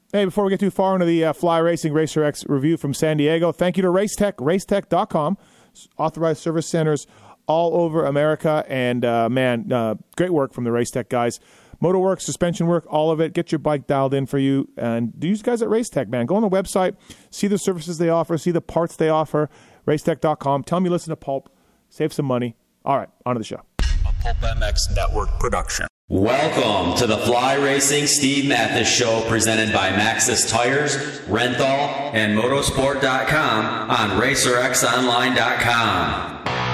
Hey, before we get too far into the Fly Racing Racer X review from San Diego, thank you to Racetech, racetech.com, authorized service centers all over America. And, great work from the Racetech guys. Motor work, suspension work, all of it. Get your bike dialed in for you. And these guys at Racetech, man, go on the website, see the services they offer, see the parts they offer, racetech.com. Tell them you listen to Pulp. Save some money. All right, on to the show. A Pulp MX Network production. Welcome to the Fly Racing Steve Mathis Show, presented by Maxxis Tires, Renthal, and Motorsport.com on RacerXOnline.com.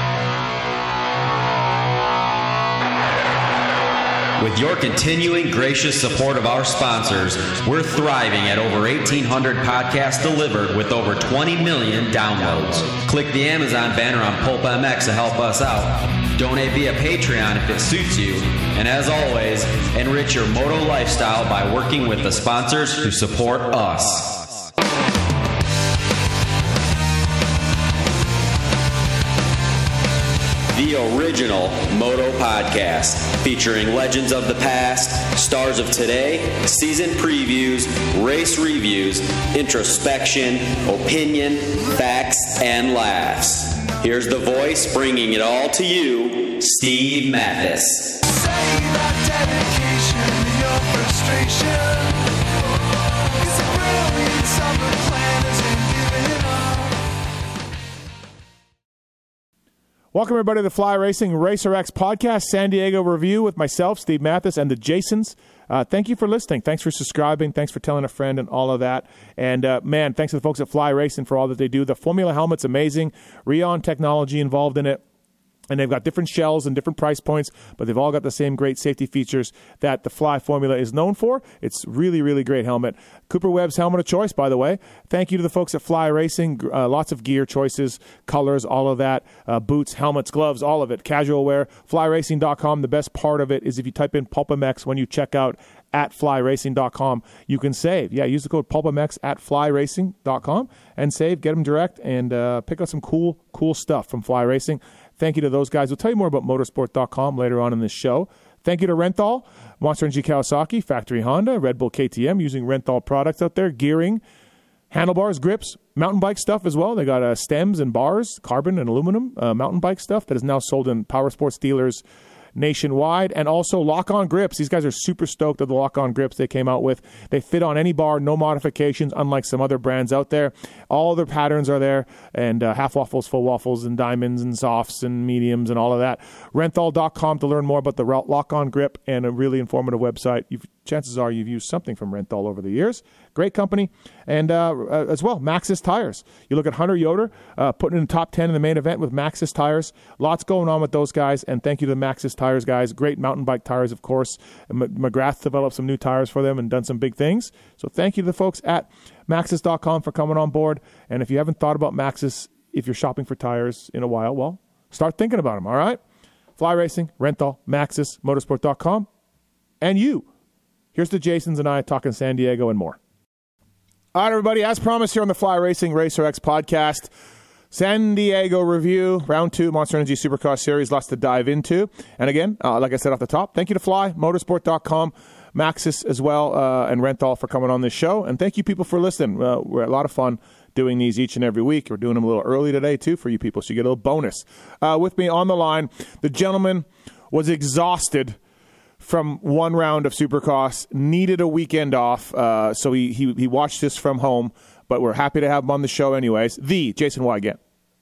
With your continuing gracious support of our sponsors, we're thriving at over 1,800 podcasts delivered with over 20 million downloads. Click the Amazon banner on Pulp MX to help us out. Donate via Patreon if it suits you. And as always, enrich your moto lifestyle by working with the sponsors who support us. The original Moto Podcast, featuring legends of the past, stars of today, season previews, race reviews, introspection, opinion, facts, and laughs. Here's the voice bringing it all to you, Steve Mathis. Say that dedication to your frustration is a brilliant summer plan has been given up. Welcome, everybody, to the Fly Racing Racer X podcast, San Diego review with myself, Steve Mathis, and the Jasons. Thank you for listening. Thanks for subscribing. Thanks for telling a friend and all of that. And, thanks to the folks at Fly Racing for all that they do. The Formula helmet's amazing. Rheon technology involved in it. And they've got different shells and different price points, but they've all got the same great safety features that the Fly formula is known for. It's really, really great helmet. Cooper Webb's helmet of choice, by the way. Thank you to the folks at Fly Racing. Lots of gear choices, colors, all of that. Boots, helmets, gloves, all of it. Casual wear. FlyRacing.com. The best part of it is if you type in PulpMX when you check out at flyracing.com, you can save. Yeah, use the code PulpMX at flyracing.com and save. Get them direct and pick up some cool stuff from Fly Racing. Thank you to those guys. We'll tell you more about motorsport.com later on in this show. Thank you to Renthal, Monster Energy Kawasaki, Factory Honda, Red Bull KTM, using Renthal products out there, gearing, handlebars, grips, mountain bike stuff as well. They got stems and bars, carbon and aluminum mountain bike stuff that is now sold in power sports dealers nationwide, and also lock-on grips. These guys are super stoked of the lock-on grips they came out with. They fit on any bar, no modifications, unlike some other brands out there. All their patterns are there, and half waffles, full waffles, and diamonds, and softs, and mediums, and all of that. Renthal.com to learn more about the lock-on grip, and a really informative website. Chances are you've used something from Renthal over the years. Great company. And as well, Maxxis Tires. You look at Hunter Yoder, putting in the top 10 in the main event with Maxxis Tires. Lots going on with those guys, and thank you to the Maxxis Tires guys. Great mountain bike tires, of course. McGrath developed some new tires for them and done some big things. So thank you to the folks at Maxxis.com for coming on board. And if you haven't thought about Maxxis, if you're shopping for tires in a while, well, start thinking about them, all right? Fly Racing, Renthal, Maxxis, Motorsport.com, and you. Here's the Jasons and I talking San Diego and more. All right, everybody, as promised here on the Fly Racing Racer X podcast, San Diego review, round 2, Monster Energy Supercross Series, lots to dive into. And again, like I said off the top, thank you to Fly, Motorsport.com, Maxxis as well, and Renthal for coming on this show. And thank you, people, for listening. We're a lot of fun doing these each and every week. We're doing them a little early today, too, for you people, so you get a little bonus. With me on the line, the gentleman was exhausted from one round of Supercross, needed a weekend off, so he watched this from home, but we're happy to have him on the show anyways. The Jason Wygant.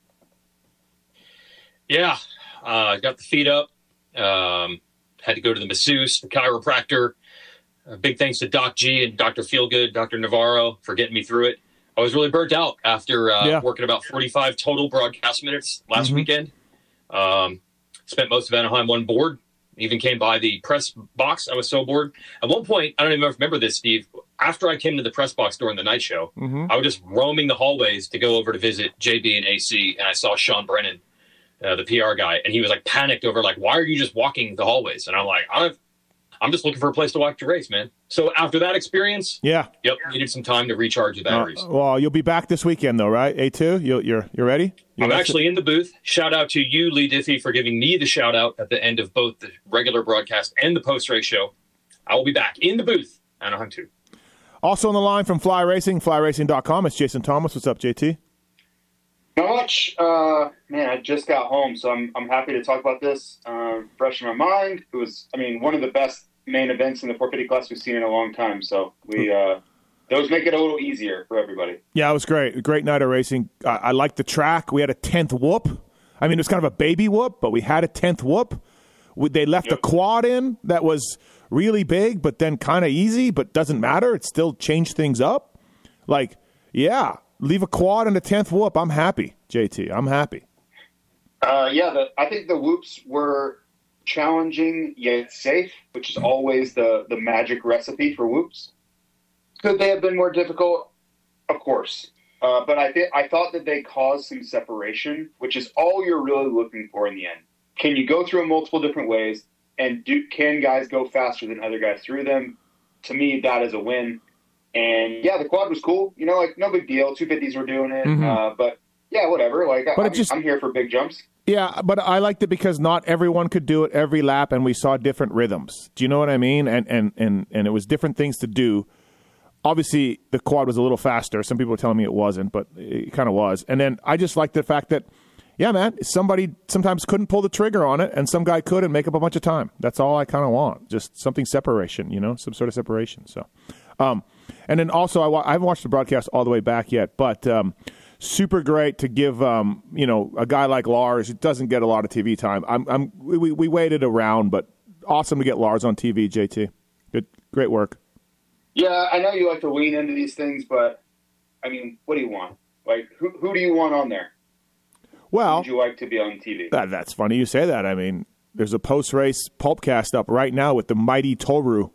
Yeah, got the feet up, had to go to the masseuse, the chiropractor. Big thanks to Doc G and Dr. Feelgood, Dr. Navarro for getting me through it. I was really burnt out after working about 45 total broadcast minutes last weekend. Spent most of Anaheim on board. Even came by the press box. I was so bored. At one point, I don't even remember this, Steve. After I came to the press box during the night show, I was just roaming the hallways to go over to visit JB and AC, and I saw Sean Brennan, the PR guy, and he was like panicked over like, why are you just walking the hallways? And I'm like, I'm just looking for a place to watch the race, man. So after that experience, needed some time to recharge the batteries. Well, you'll be back this weekend, though, right? A2, you're ready? I'm actually in the booth. Shout out to you, Lee Diffie, for giving me the shout out at the end of both the regular broadcast and the post-race show. I will be back in the booth, Anaheim 2. Also on the line from Fly Racing, flyracing.com. It's Jason Thomas. What's up, JT? Not much. Man, I just got home, so I'm happy to talk about this. Fresh in my mind. It was, one of the best main events in the 450 class we've seen in a long time. So those make it a little easier for everybody. Yeah, it was great. A great night of racing. I liked the track. We had a 10th whoop. It was kind of a baby whoop, but we had a 10th whoop. They left a quad in that was really big, but then kind of easy, but doesn't matter. It still changed things up. Leave a quad and a 10th whoop. I'm happy, JT. I'm happy. I think the whoops were challenging yet safe, which is always the magic recipe for whoops. Could they have been more difficult? Of course. But I thought that they caused some separation, which is all you're really looking for in the end. Can you go through them multiple different ways? And can guys go faster than other guys through them? To me, that is a win. And, the quad was cool. No big deal. 250s were doing it. Mm-hmm. But, whatever. I'm here for big jumps. Yeah, but I liked it because not everyone could do it every lap, and we saw different rhythms. Do you know what I mean? And it was different things to do. Obviously, the quad was a little faster. Some people were telling me it wasn't, but it kind of was. And then I just liked the fact that, somebody sometimes couldn't pull the trigger on it, and some guy could and make up a bunch of time. That's all I kind of want. Just something separation, some sort of separation. So, and then also, I haven't watched the broadcast all the way back yet, but super great to give, a guy like Lars, who doesn't get a lot of TV time. We waited around, but awesome to get Lars on TV, JT. Good, great work. Yeah, I know you like to lean into these things, but, what do you want? Who do you want on there? Well, who would you like to be on TV? That's funny you say that. There's a post-race pulpcast up right now with the mighty Toru.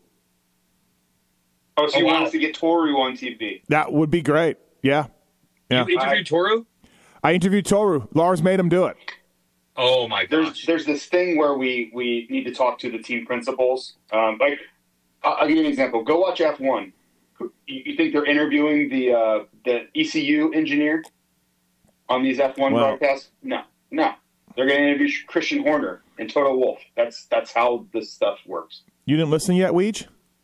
Oh, so you want us to get Toru on TV? That would be great. Yeah. You interviewed Toru? I interviewed Toru. Lars made him do it. Oh, my gosh. There's this thing where we need to talk to the team principals. I'll give you an example. Go watch F1. You think they're interviewing the ECU engineer on these F1 broadcasts? No. They're going to interview Christian Horner and Toto Wolff. That's how this stuff works. You didn't listen yet, Weege?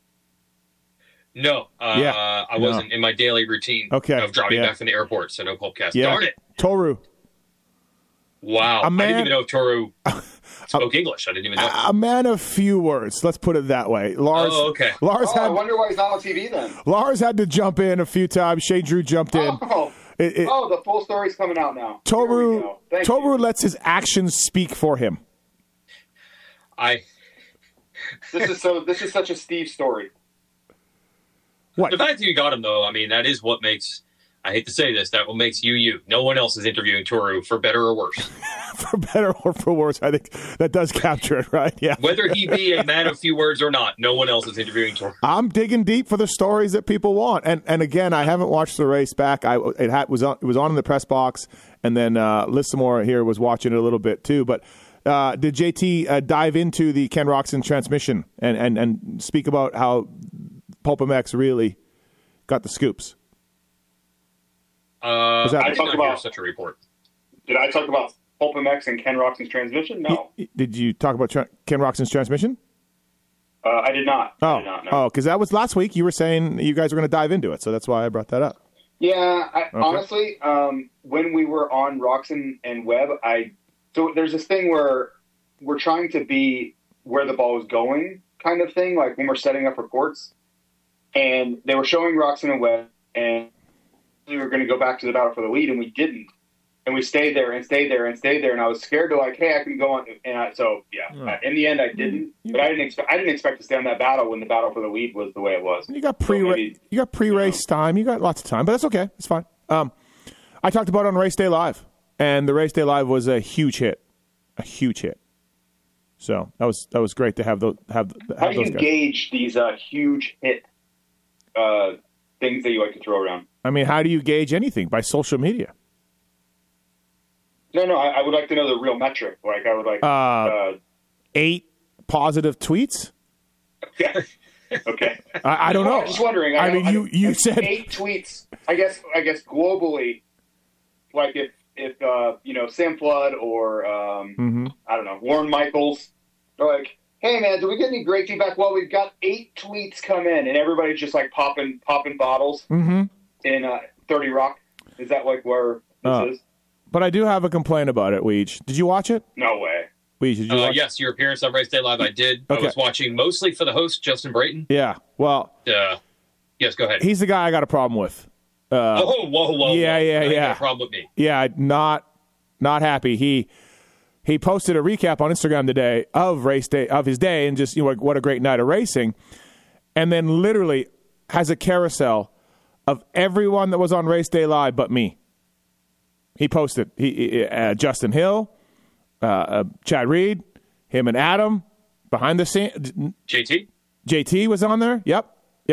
No. I wasn't in my daily routine of driving back from the airport, so no podcast. Yeah. Darn it. Toru. Wow. I didn't even know if Toru spoke English. I didn't even know. A man of few words. Let's put it that way. Lars. Oh, okay. I wonder why he's not on TV then. Lars had to jump in a few times. Shane Drew jumped in. The full story's coming out now. Toru lets his actions speak for him. This is such a Steve story. What? The fact that you got him, though, that is what makes, I hate to say this, that what makes you. No one else is interviewing Toru, for better or worse. For better or for worse, I think that does capture it, right? Yeah. Whether he be a man of few words or not, no one else is interviewing Toru. I'm digging deep for the stories that people want. And again, I haven't watched the race back. It was on in the press box, and then Lissamore here was watching it a little bit too. But did JT dive into the Ken Roczen transmission and speak about how PulpMX really got the scoops? I did not hear such a report. Did I talk about PulpMX and Ken Roczen's transmission? No. Did you talk about Ken Roczen's transmission? I did not. Oh, I did not, no. Because that was last week. You were saying you guys were going to dive into it, so that's why I brought that up. Yeah, honestly, when we were on Roczen and Webb, so there's this thing where we're trying to be where the ball is going, kind of thing, like when we're setting up reports. And they were showing Roczen and Webb, and we were going to go back to the battle for the lead, and we didn't. And we stayed there and stayed there and stayed there, and I was scared to hey, I can go on. And in the end, I didn't. But I didn't expect to stay on that battle when the battle for the lead was the way it was. You got pre-race time. You got lots of time, but that's okay. It's fine. I talked about it on Race Day Live, and the Race Day Live was a huge hit. So that was great to have those. How do you gauge these huge hit things that you like to throw around? How do you gauge anything? By social media. No, I would like to know the real metric. Like, I would like 8 positive tweets. Yeah. Okay. I don't know. I'm just wondering. You said 8 tweets. I guess globally, like if Sam Flood or I don't know, Warren Michaels are like, hey man, do we get any great feedback? Well, we've got 8 tweets come in, and everybody's just like popping bottles in 30 Rock. Is that like where this is? But I do have a complaint about it, Weege. Did you watch it? No way. Weege, did you watch Yes, your appearance on Race Day Live, I did. Okay. I was watching mostly for the host, Justin Brayton. Yeah. Well, Yes, go ahead. he's the guy I got a problem with. Whoa. Yeah. You got a problem with me. Yeah, not happy. He posted a recap on Instagram today of race day of his day, and just what a great night of racing, and then literally has a carousel of everyone that was on Race Day Live but me. He posted Justin Hill, Chad Reed, him and Adam behind the scene. JT was on there. Yep.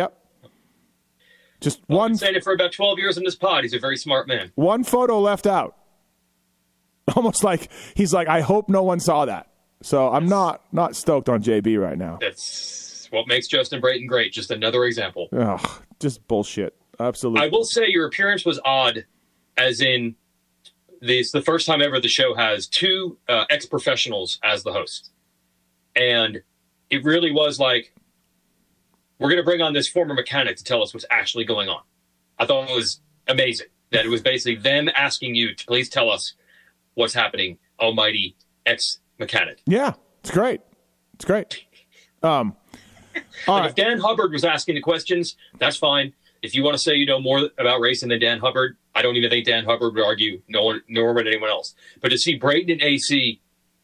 Just one. I've been saying it for about 12 years in this pod. He's a very smart man. One photo left out. Almost like he's like, I hope no one saw that. So I'm not stoked on JB right now. That's what makes Justin Brayton great. Just another example. Ugh, just bullshit. Absolutely. I will say your appearance was odd, as in the first time ever the show has 2 ex-professionals as the hosts. And it really was like, we're going to bring on this former mechanic to tell us what's actually going on. I thought it was amazing that it was basically them asking you to please tell us what's happening, almighty ex-mechanic. Yeah, it's great. All right. If Dan Hubbard was asking the questions, that's fine. If you want to say you know more about racing than Dan Hubbard, I don't even think Dan Hubbard would argue, nor would anyone else. But to see Brayton and AC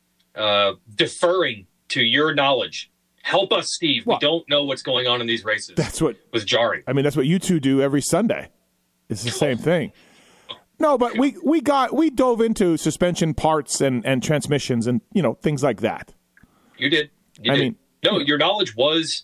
deferring to your knowledge, help us, Steve. Well, we don't know what's going on in these races. That's what was jarring. I mean, that's what you two do every Sunday. It's the same thing. No, but we dove into suspension parts and transmissions and things like that. You did. I mean, your knowledge was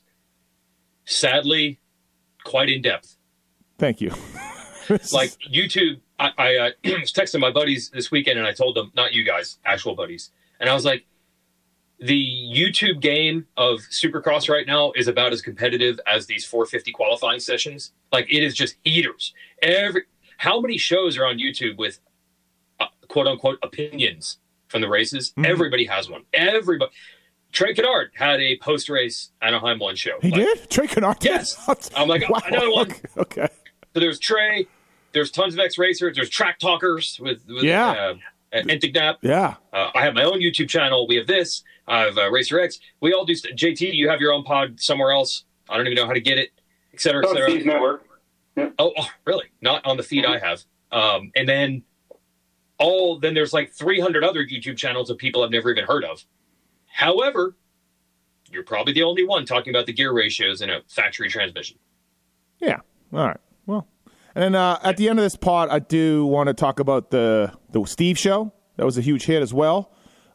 sadly quite in depth. Thank you. Like YouTube, I was texting my buddies this weekend, and I told them, not you guys, actual buddies, and I was like, the YouTube game of Supercross right now is about as competitive as these 450 qualifying sessions. Like, it is just heaters. How many shows are on YouTube with quote unquote opinions from the races? Mm-hmm. Everybody has one. Everybody. Trey Kennard had a post-race Anaheim 1 show. He did? Trey Kennard did? Yes. I'm like, wow. another one. Okay. So there's Trey. There's tons of ex-racers. There's track talkers with Entignap. Yeah. I have my own YouTube channel. We have this. I have Racer X. We all do. JT, you have your own pod somewhere else. I don't even know how to get it, et cetera, et cetera. Steve's network. Yeah. Oh, really? Not on the feed I have. And then there's like 300 other YouTube channels of people I've never even heard of. However, you're probably the only one talking about the gear ratios in a factory transmission. Yeah. All right. Well, and at the end of this pod, I do want to talk about the Steve show. That was a huge hit as well.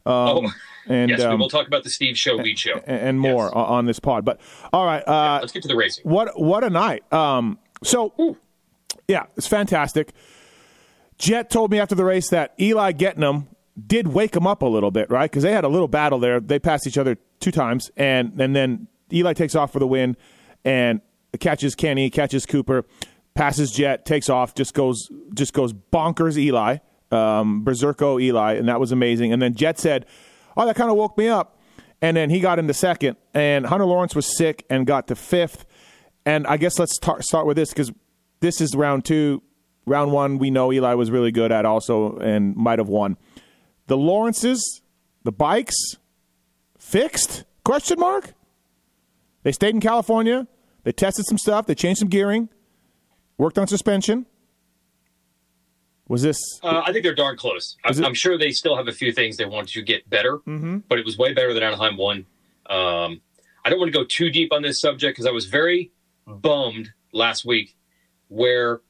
And yes, we will talk about the Steve show, Weed show, and more on this pod. But all right, let's get to the racing. What a night! Yeah, it's fantastic. Jet told me after the race that Eli Gettingham did wake him up a little bit, right? Because they had a little battle there. They passed each other 2 times, and then Eli takes off for the win and catches Kenny, catches Cooper, passes Jet, takes off, just goes bonkers Eli, berserko Eli, and that was amazing. And then Jet said, "Oh, that kind of woke me up." And then he got into second, and Hunter Lawrence was sick and got to 5th. And I guess let's start with this because this is round 2. Round 1, we know Eli was really good at also and might have won. The Lawrences, the bikes, fixed? Question mark? They stayed in California. They tested some stuff. They changed some gearing. Worked on suspension. Was this? I think they're darn close. I'm sure they still have a few things they want to get better, but it was way better than Anaheim 1. I don't want to go too deep on this subject because I was very bummed last week where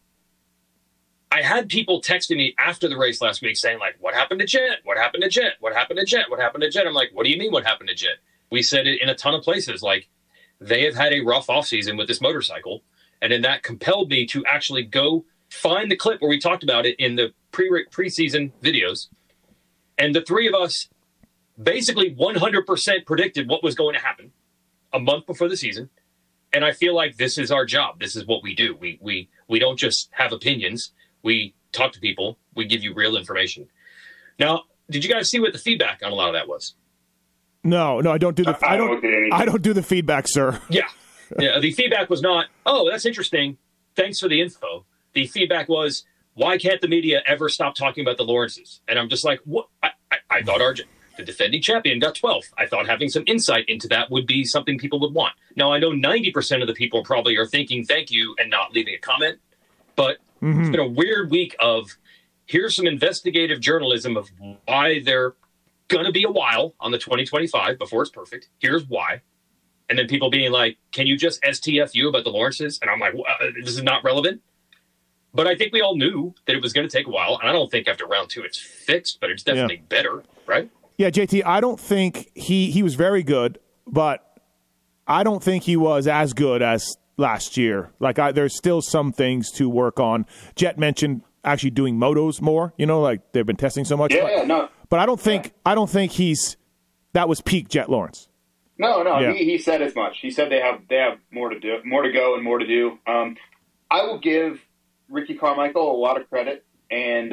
I had people texting me after the race last week saying, like, what happened to Jet? What happened to Jet? What happened to Jet? What happened to Jet? I'm like, what do you mean what happened to Jet? We said it in a ton of places. Like, they have had a rough offseason with this motorcycle. And then that compelled me to actually go find the clip where we talked about it in the preseason videos. And the 3 of us basically 100% predicted what was going to happen a month before the season. And I feel like this is our job. This is what we do. We don't just have opinions. We talk to people. We give you real information. Now, did you guys see what the feedback on a lot of that was? No, I don't do the. I don't look at anything. I don't do the feedback, sir. Yeah. The feedback was not, oh, that's interesting. Thanks for the info. The feedback was, why can't the media ever stop talking about the Lawrences? And I'm just like, what? I thought the defending champion got 12th. I thought having some insight into that would be something people would want. Now, I know 90% of the people probably are thinking thank you and not leaving a comment, but it's been a weird week of here's some investigative journalism of why they're going to be a while on the 2025 before it's perfect. Here's why. And then people being like, can you just STFU about the Lawrences? And I'm like, well, this is not relevant. But I think we all knew that it was going to take a while. And I don't think after round 2 it's fixed, but it's definitely better, right? Yeah, JT, I don't think he was very good, but I don't think he was as good as last year. Like, there's still some things to work on. Jet mentioned actually doing motos more, like they've been testing so much. But I don't think that was peak Jet Lawrence. No. Yeah. He said as much. He said they have more to do, more to go, and more to do. I will give Ricky Carmichael a lot of credit, and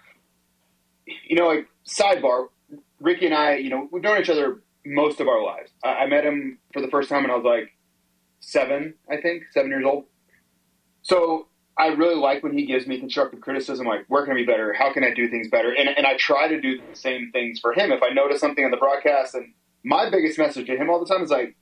like sidebar, Ricky and I, we've known each other most of our lives. I met him for the first time when I was like 7 years old. So I really like when he gives me constructive criticism, like where can I be better? How can I do things better? And I try to do the same things for him. If I notice something on the broadcast, and my biggest message to him all the time is like,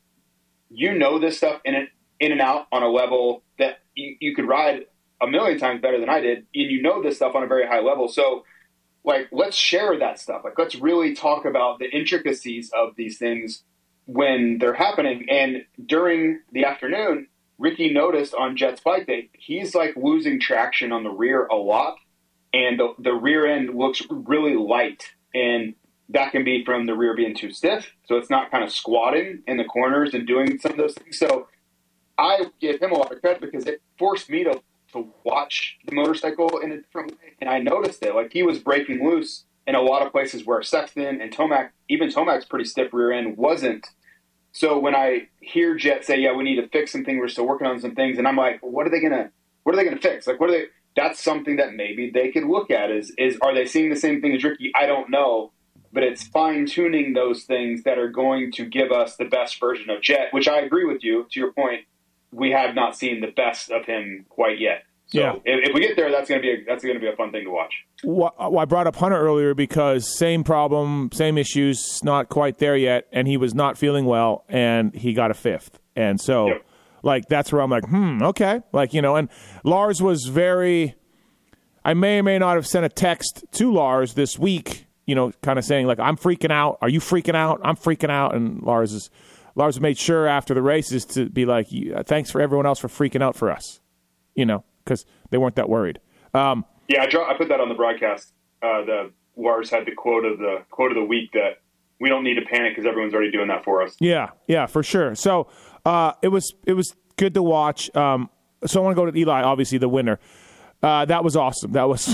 this stuff in and out on a level that you could ride a million times better than I did. And this stuff on a very high level. So like, let's share that stuff. Like, let's really talk about the intricacies of these things when they're happening. And during the afternoon, Ricky noticed on Jet's bike that he's like losing traction on the rear a lot. And the rear end looks really light. And that can be from the rear being too stiff. So it's not kind of squatting in the corners and doing some of those things. So I give him a lot of credit because it forced me to watch the motorcycle in a different way. And I noticed it. Like, he was breaking loose in a lot of places where Sexton and Tomac, even Tomac's pretty stiff rear end, wasn't. So when I hear Jet say, yeah, we need to fix some things, we're still working on some things, and I'm like, what are they gonna fix? Like, that's something that maybe they could look at is are they seeing the same thing as Ricky? I don't know. But it's fine-tuning those things that are going to give us the best version of Jet, which I agree with you. To your point, we have not seen the best of him quite yet. So if we get there, that's going to be a fun thing to watch. Well, I brought up Hunter earlier because same problem, same issues, not quite there yet, and he was not feeling well, and he got a 5th. And so, like, that's where I'm like, okay. Like, and Lars was very – I may or may not have sent a text to Lars this week, kind of saying, like, I'm freaking out. Are you freaking out? I'm freaking out. And Lars made sure after the races to be like, thanks for everyone else for freaking out for us, because they weren't that worried. I put that on the broadcast. The Lars had the quote of the week that we don't need to panic because everyone's already doing that for us. Yeah, for sure. So it was good to watch. So I want to go to Eli, obviously the winner. That was awesome. That was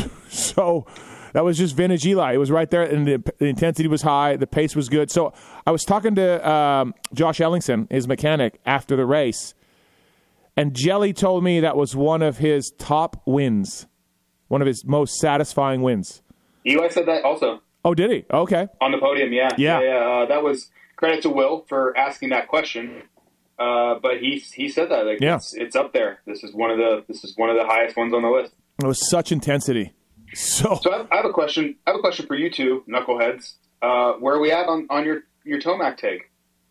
That was just vintage Eli. It was right there, and the intensity was high. The pace was good. So I was talking to Josh Ellingson, his mechanic, after the race, and Jelly told me that was one of his top wins, one of his most satisfying wins. Eli said that also. Oh, did he? Okay. On the podium, yeah. That was credit to Will for asking that question. But he said that it's up there. This is one of the highest ones on the list. It was such intensity. So I have a question. I have a question for you two knuckleheads. Where are we at on your Tomac take?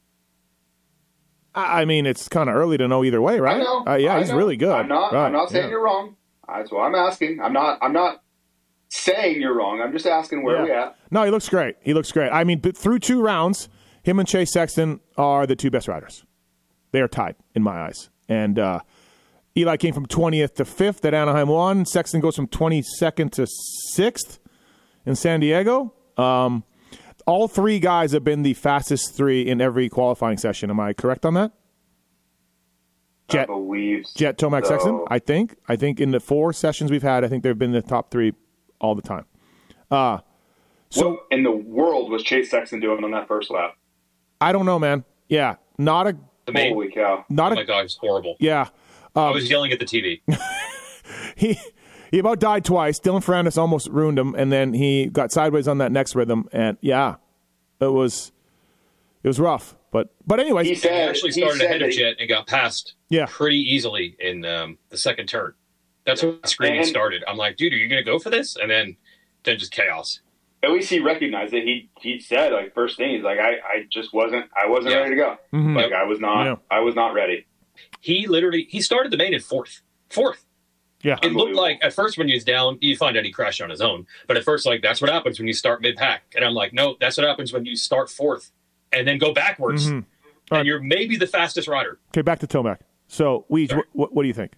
I mean, it's kind of early to know either way, right? I know. He's really good. I'm not saying you're wrong. That's what I'm asking. I'm not saying you're wrong. I'm just asking where are we at. No, he looks great. I mean, but through 2 rounds, him and Chase Sexton are the 2 best riders. They are tied in my eyes. And Eli came from 20th to 5th at Anaheim 1. Sexton goes from 22nd to 6th in San Diego. All 3 guys have been the fastest 3 in every qualifying session. Am I correct on that? I believe Jet, Tomac, so. Sexton, I think in the 4 sessions we've had, I think they've been the top 3 all the time. So what in the world was Chase Sexton doing on that first lap? I don't know, man. Yeah, holy cow! Oh my God, it's horrible. Yeah. I was yelling at the TV. He about died twice. Dylan Ferrandis almost ruined him, and then he got sideways on that next rhythm. And yeah, it was It was rough. But anyways, He said- actually started said ahead of that he- Jet and got past Yeah. pretty easily in the second turn. That's when the screaming And- started. I'm like, dude, are you going to go for this? And then just chaos. At least he recognized it. He said, like, first thing, he's like, I wasn't Yeah. ready to go. Mhm. Like, I was not ready. He started the main in fourth. yeah. It looked like at first when he was down, you find out he crashed on his own. But at first, like, that's what happens when you start mid-pack. And I'm like, no, that's what happens when you start fourth and then go backwards. Mhm. And you're maybe the fastest rider. Okay, back to Tomac. So, Weege, Sorry. what do you think?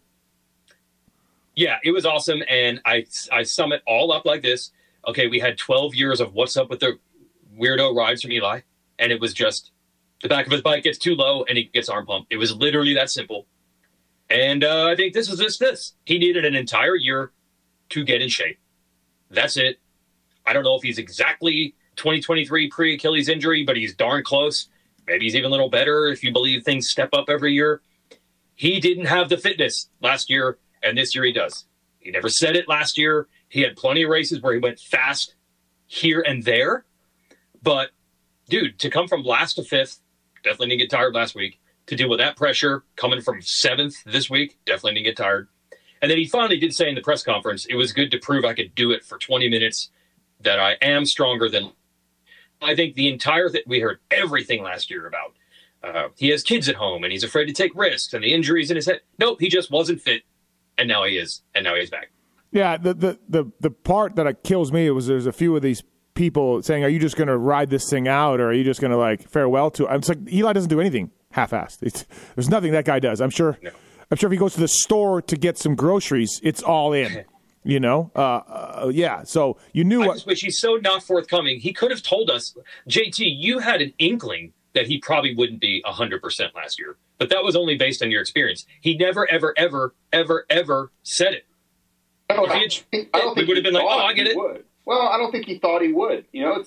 Yeah, it was awesome. And I sum it all up like this. Okay, we had 12 years of what's up with the weirdo rides from Eli. And it was just the back of his bike gets too low and he gets arm pumped. It was literally that simple. And I think this is this. He needed an entire year to get in shape. That's it. I don't know if he's exactly 2023 pre-Achilles injury, but he's darn close. Maybe he's even a little better if you believe things step up every year. He didn't have the fitness last year, and this year he does. He never said it last year. He had plenty of races where he went fast here and there. But, dude, to come from last to fifth, definitely didn't get tired last week. To deal with that pressure coming from seventh this week, definitely didn't get tired. And then he finally did say in the press conference, it was good to prove I could do it for 20 minutes, that I am stronger than. I think the entire we heard everything last year about. He has kids at home and he's afraid to take risks and the injuries in his head. Nope, he just wasn't fit. And now he is. And now he's back. Yeah, the part that kills me was there's a few of these people saying, are you just going to ride this thing out or are you just going to, like, farewell to it? It's like Eli doesn't do anything half-assed. There's nothing that guy does. I'm sure if he goes to the store to get some groceries, it's all in. You know? Yeah, so you knew I what... just wish he's so not forthcoming. He could have told us, JT, you had an inkling that he probably wouldn't be 100% last year. But that was only based on your experience. He never, ever, ever, ever, ever said it. I don't If think we would have been like, thought oh, I get he it. would. Well, I don't think he thought he would. You know,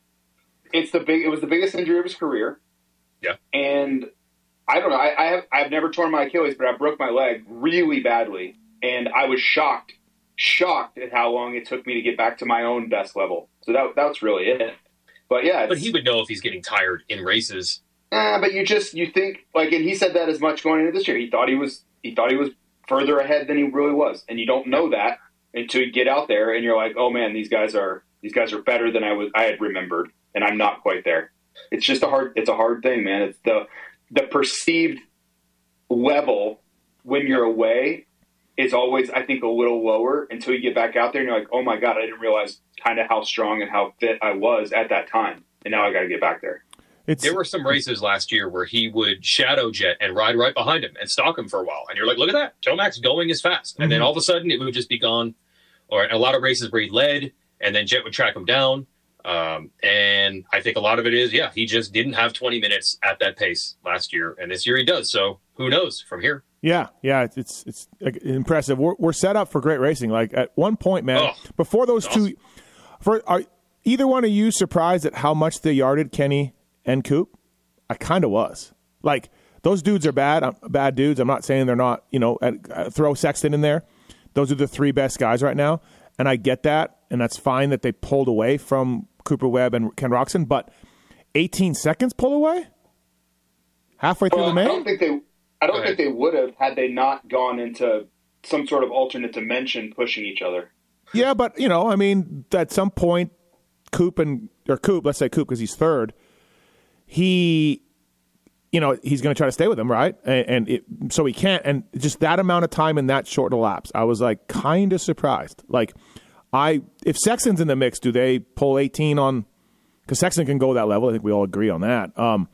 it was the biggest injury of his career. Yeah. And I don't know. I've never torn my Achilles, but I broke my leg really badly, and I was shocked at how long it took me to get back to my own best level. So that's really it. But yeah, But he would know if he's getting tired in races. but you think, like, and he said that as much going into this year. He thought he was further ahead than he really was, and you don't know that until you get out there and you're like, oh man, these guys are better than I had remembered, and I'm not quite there. It's just a hard thing, man. It's the perceived level when you're away is always, I think, a little lower until you get back out there and you're like, oh my God, I didn't realize kind of how strong and how fit I was at that time. And now I got to get back there. There were some races last year where he would shadow Jet and ride right behind him and stalk him for a while. And you're like, look at that. Tomac's going as fast. And then all of a sudden it would just be gone. Or a lot of races where he led and then Jet would track him down. And I think a lot of it is, he just didn't have 20 minutes at that pace last year. And this year he does. So who knows from here? Yeah, it's impressive. We're set up for great racing. Like, at one point, man, before those two, are either one of you surprised at how much they yarded Kenny and Coop? I kind of was. Like, those dudes are bad dudes. I'm not saying they're not, throw Sexton in there. Those are the three best guys right now. And I get that. And that's fine that they pulled away from Cooper Webb and Ken Roczen. But 18 seconds pull away? Halfway through the main? I don't think they would have had they not gone into some sort of alternate dimension pushing each other. Yeah, but, at some point, let's say Coop because he's third, he's going to try to stay with him, right? So he can't. And just that amount of time in that short elapse, I was, like, kind of surprised. Like, if Sexton's in the mix, do they pull 18 on – because Sexton can go that level. I think we all agree on that.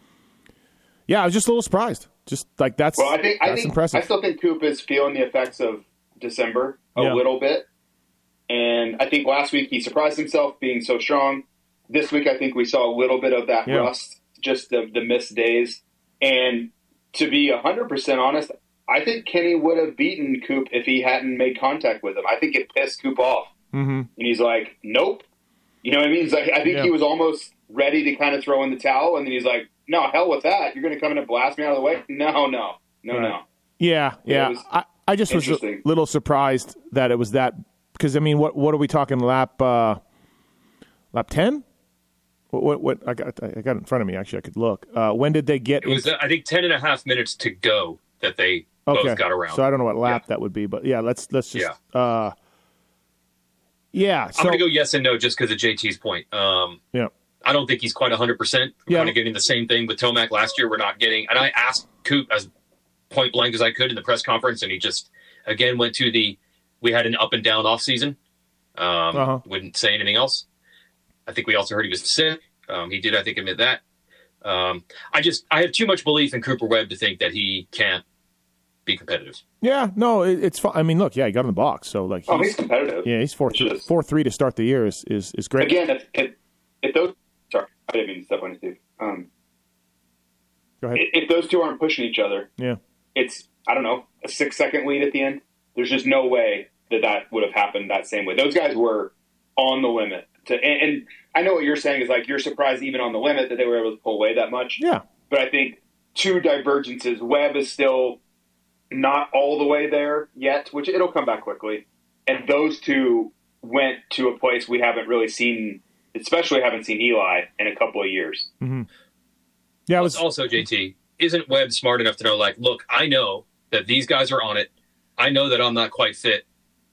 I was just a little surprised. Just like that's impressive. I still think Coop is feeling the effects of December a little bit. And I think last week he surprised himself being so strong. This week I think we saw a little bit of that rust, just the missed days. And to be 100% honest, I think Kenny would have beaten Coop if he hadn't made contact with him. I think it pissed Coop off. Mm-hmm. And he's like, nope. You know what I mean? He's like, I think he was almost ready to kind of throw in the towel. And then he's like, no, hell with that. You're going to come in and blast me out of the way? No. Yeah. I just was a little surprised that it was that, because, what are we talking, lap 10? What I got it in front of me. Actually, I could look. When did they get? It was I think 10.5 minutes to go that they both got around. So I don't know what lap that would be, but yeah, let's just yeah. So, I'm gonna go yes and no just because of JT's point. Yeah. I don't think he's quite 100%. We're kind of getting the same thing with Tomac last year. We're not getting, and I asked Coop as point blank as I could in the press conference, and he just again went to we had an up and down off season. Wouldn't say anything else. I think we also heard he was sick. He did, I think, admit that. I have too much belief in Cooper Webb to think that he can't be competitive. Yeah, no, it's fun. I mean, look, he got in the box, so like he's competitive. Yeah, he's 4.3 to start the year is great. Again, if those. Sorry, I didn't mean to step on you, Steve. Go ahead. If those two aren't pushing each other, it's, I don't know, a 6-second lead at the end. There's just no way that would have happened that same way. Those guys were on the limit. And I know what you're saying is like you're surprised even on the limit that they were able to pull away that much. Yeah. But I think two divergences. Webb is still not all the way there yet, which it'll come back quickly. And those two went to a place we haven't really seen. Especially haven't seen Eli in a couple of years. Mm-hmm. Yeah, also JT, isn't Webb smart enough to know, like, look, I know that these guys are on it. I know that I'm not quite fit.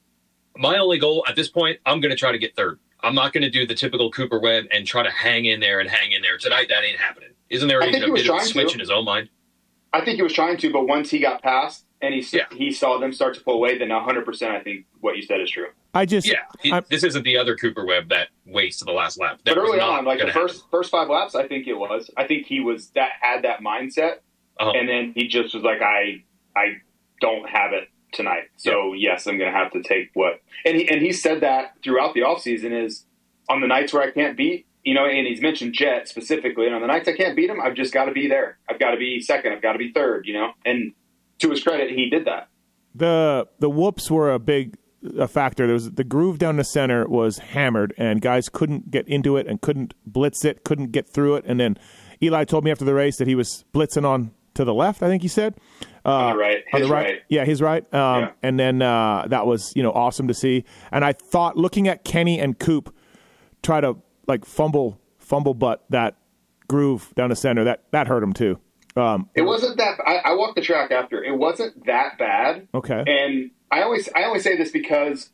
My only goal at this point, I'm going to try to get third. I'm not going to do the typical Cooper Webb and try to hang in there. Tonight, that ain't happening. Isn't there even a bit of a switch in his own mind? I think he was trying to, but once he got past and he saw them start to pull away, then 100% I think what you said is true. This isn't the other Cooper Webb that waits to the last lap. That but early on, like the first 5 laps, I think it was. I think he was had that mindset, and then he just was like, I don't have it tonight. So yes, I'm going to have to take what. And he said that throughout the offseason is on the nights where I can't beat, and he's mentioned Jet specifically. And on the nights I can't beat him, I've just got to be there. I've got to be second. I've got to be third. And to his credit, he did that. The whoops were a big factor. There was the groove down the center was hammered, and guys couldn't get into it and couldn't blitz it, couldn't get through it. And then Eli told me after the race that he was blitzing on to the left, I think he said. On the right. His right. Yeah, his right. And then that was awesome to see. And I thought looking at Kenny and Coop try to like fumble butt that groove down the center, that hurt him too. It wasn't that. I walked the track after. It wasn't that bad. Okay. And I only say this because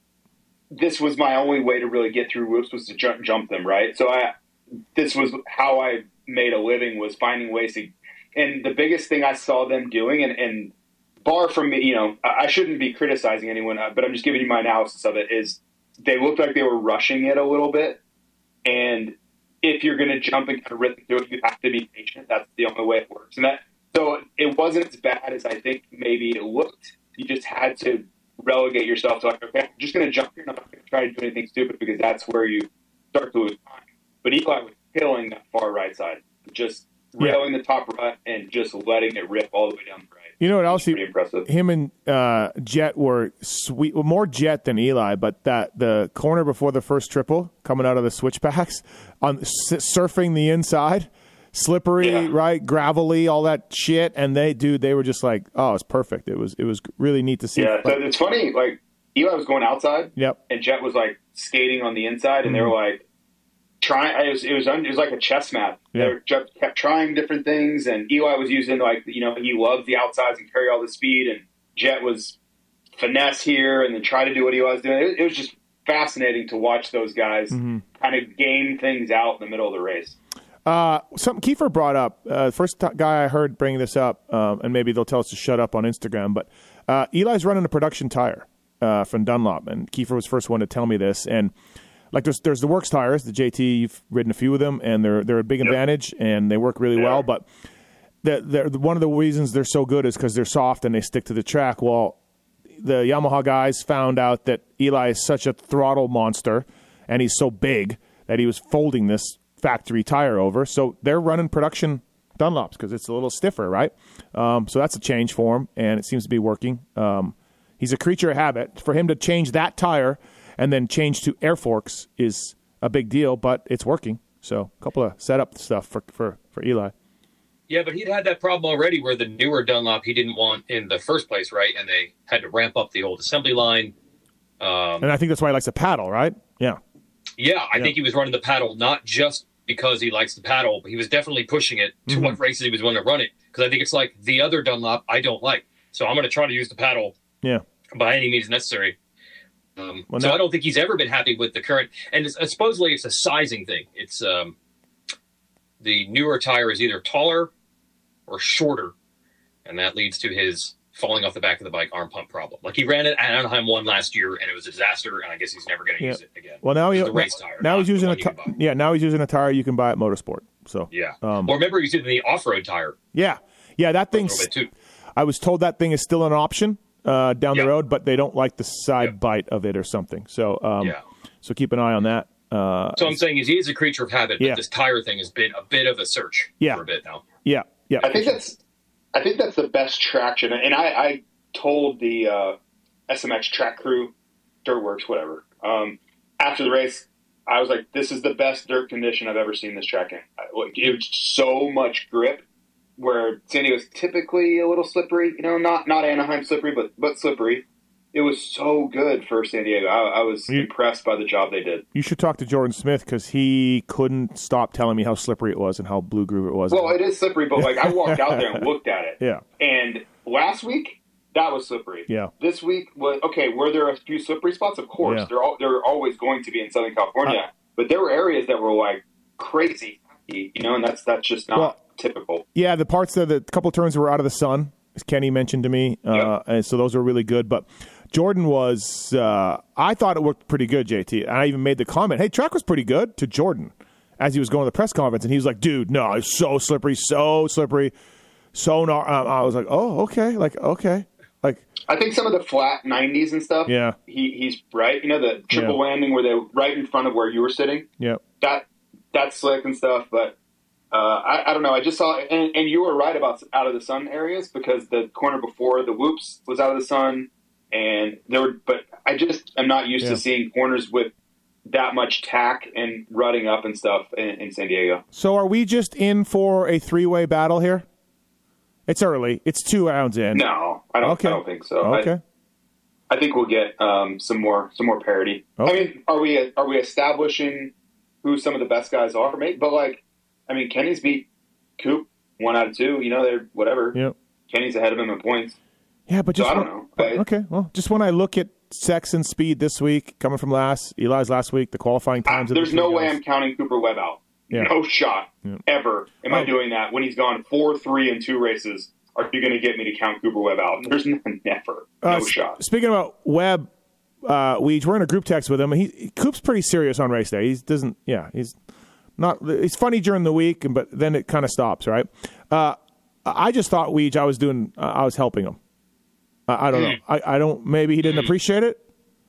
this was my only way to really get through whoops was to jump them, right? So this was how I made a living, was finding ways to. And the biggest thing I saw them doing, and bar from me, I shouldn't be criticizing anyone, but I'm just giving you my analysis of it, is they looked like they were rushing it a little bit. And if you're going to jump and kind of rip through it, you have to be patient. That's the only way it works. So it wasn't as bad as I think maybe it looked. You just had to relegate yourself to like, okay, I'm just going to jump here. I'm not going to try to do anything stupid because that's where you start to lose time. But Eli was killing that far right side, just railing the top rut and just letting it rip all the way down the right. You know what else? Pretty impressive. Him and Jet were sweet, more Jet than Eli, but the corner before the first triple coming out of the switchbacks on surfing the inside, slippery, right, gravelly, all that shit, and they were just like, oh, it's perfect. It was really neat to see. Yeah, so it's funny. Like Eli was going outside, and Jet was like skating on the inside, and they were like trying. It was like a chess match. Yeah. They kept trying different things, and Eli was using he loves the outsides and carry all the speed, and Jet was finesse here and then try to do what Eli was doing. It was just fascinating to watch those guys kind of game things out in the middle of the race. Something Kiefer brought up, first guy I heard bring this up, and maybe they'll tell us to shut up on Instagram, but Eli's running a production tire from Dunlop, and Kiefer was the first one to tell me this. And like there's the Works tires, the JT, you've ridden a few of them, and they're a big advantage, and they work really well. But one of the reasons they're so good is because they're soft and they stick to the track. Well, the Yamaha guys found out that Eli is such a throttle monster, and he's so big that he was folding this factory tire over. So they're running production Dunlops because it's a little stiffer, right? So that's a change for him, and it seems to be working. He's a creature of habit. For him to change that tire and then change to air forks is a big deal, but it's working. So a couple of setup stuff for Eli. Yeah, but he'd had that problem already where the newer Dunlop he didn't want in the first place, right? And they had to ramp up the old assembly line. And I think that's why he likes a paddle, right? Yeah. Yeah, I think he was running the paddle not just because he likes the paddle, but he was definitely pushing it to what races he was willing to run it. Because I think it's like the other Dunlop I don't like. So I'm going to try to use the paddle by any means necessary. I don't think he's ever been happy with the current. And supposedly it's a sizing thing. It's the newer tire is either taller or shorter. And that leads to his falling off the back of the bike arm pump problem. Like he ran it at Anaheim 1 last year, and it was a disaster. And I guess he's never going to use it again. Well, now the race tire. Now he's using now he's using a tire you can buy at Motorsport. So well, remember he's using the off-road tire. Yeah. That thing's. I was told that thing is still an option down the road, but they don't like the side bite of it or something. So so keep an eye on that. So I'm saying he is a creature of habit, but this tire thing has been a bit of a search for a bit now. Yeah. I think that's the best traction. And I told the SMX track crew, Dirtworks, whatever, after the race, I was like, this is the best dirt condition I've ever seen this track in. It was so much grip, where San Diego's typically a little slippery, not Anaheim slippery, but slippery. It was so good for San Diego. I was impressed by the job they did. You should talk to Jordan Smith because he couldn't stop telling me how slippery it was and how blue groove it was. Well, it is slippery, but I walked out there and looked at it. Yeah. And last week, that was slippery. Yeah. This week was okay. Were there a few slippery spots? Of course, there are always going to be in Southern California, but there were areas that were like crazy, and that's just not typical. Yeah, the parts that the couple of turns were out of the sun, as Kenny mentioned to me, and so those were really good. But Jordan was, I thought it worked pretty good, JT. And I even made the comment, hey, track was pretty good to Jordan as he was going to the press conference. And he was like, dude, no, it's so slippery. So I was like, oh, okay. Okay. I think some of the flat 90s and stuff, he's right. The triple landing where they're right in front of where you were sitting. Yeah. That's slick and stuff. But I don't know. I just saw, and you were right about out of the sun areas because the corner before the whoops was out of the sun. And but I just am not used to seeing corners with that much tack and rutting up and stuff in San Diego. So are we just in for a 3-way battle here? It's early. It's 2 rounds in. No, I don't think so. Okay. I think we'll get some more parity. Okay. I mean, are we establishing who some of the best guys are? But Kenny's beat Coop 1 out of 2. They're whatever. Yep. Kenny's ahead of him in points. Yeah, but just I don't know. Okay, well, just when I look at sex and speed this week, coming from Eli's last week, the qualifying times. There's no way I'm counting Cooper Webb out. Yeah. No shot ever am I doing that when he's gone 4-3 in 2 races. Are you going to get me to count Cooper Webb out? There's never. No shot. Speaking about Webb, we're in a group text with him. Coop's pretty serious on race day. He's not. He's funny during the week, but then it kind of stops, right? I just thought I was helping him. I don't know. I don't. Maybe he didn't appreciate it.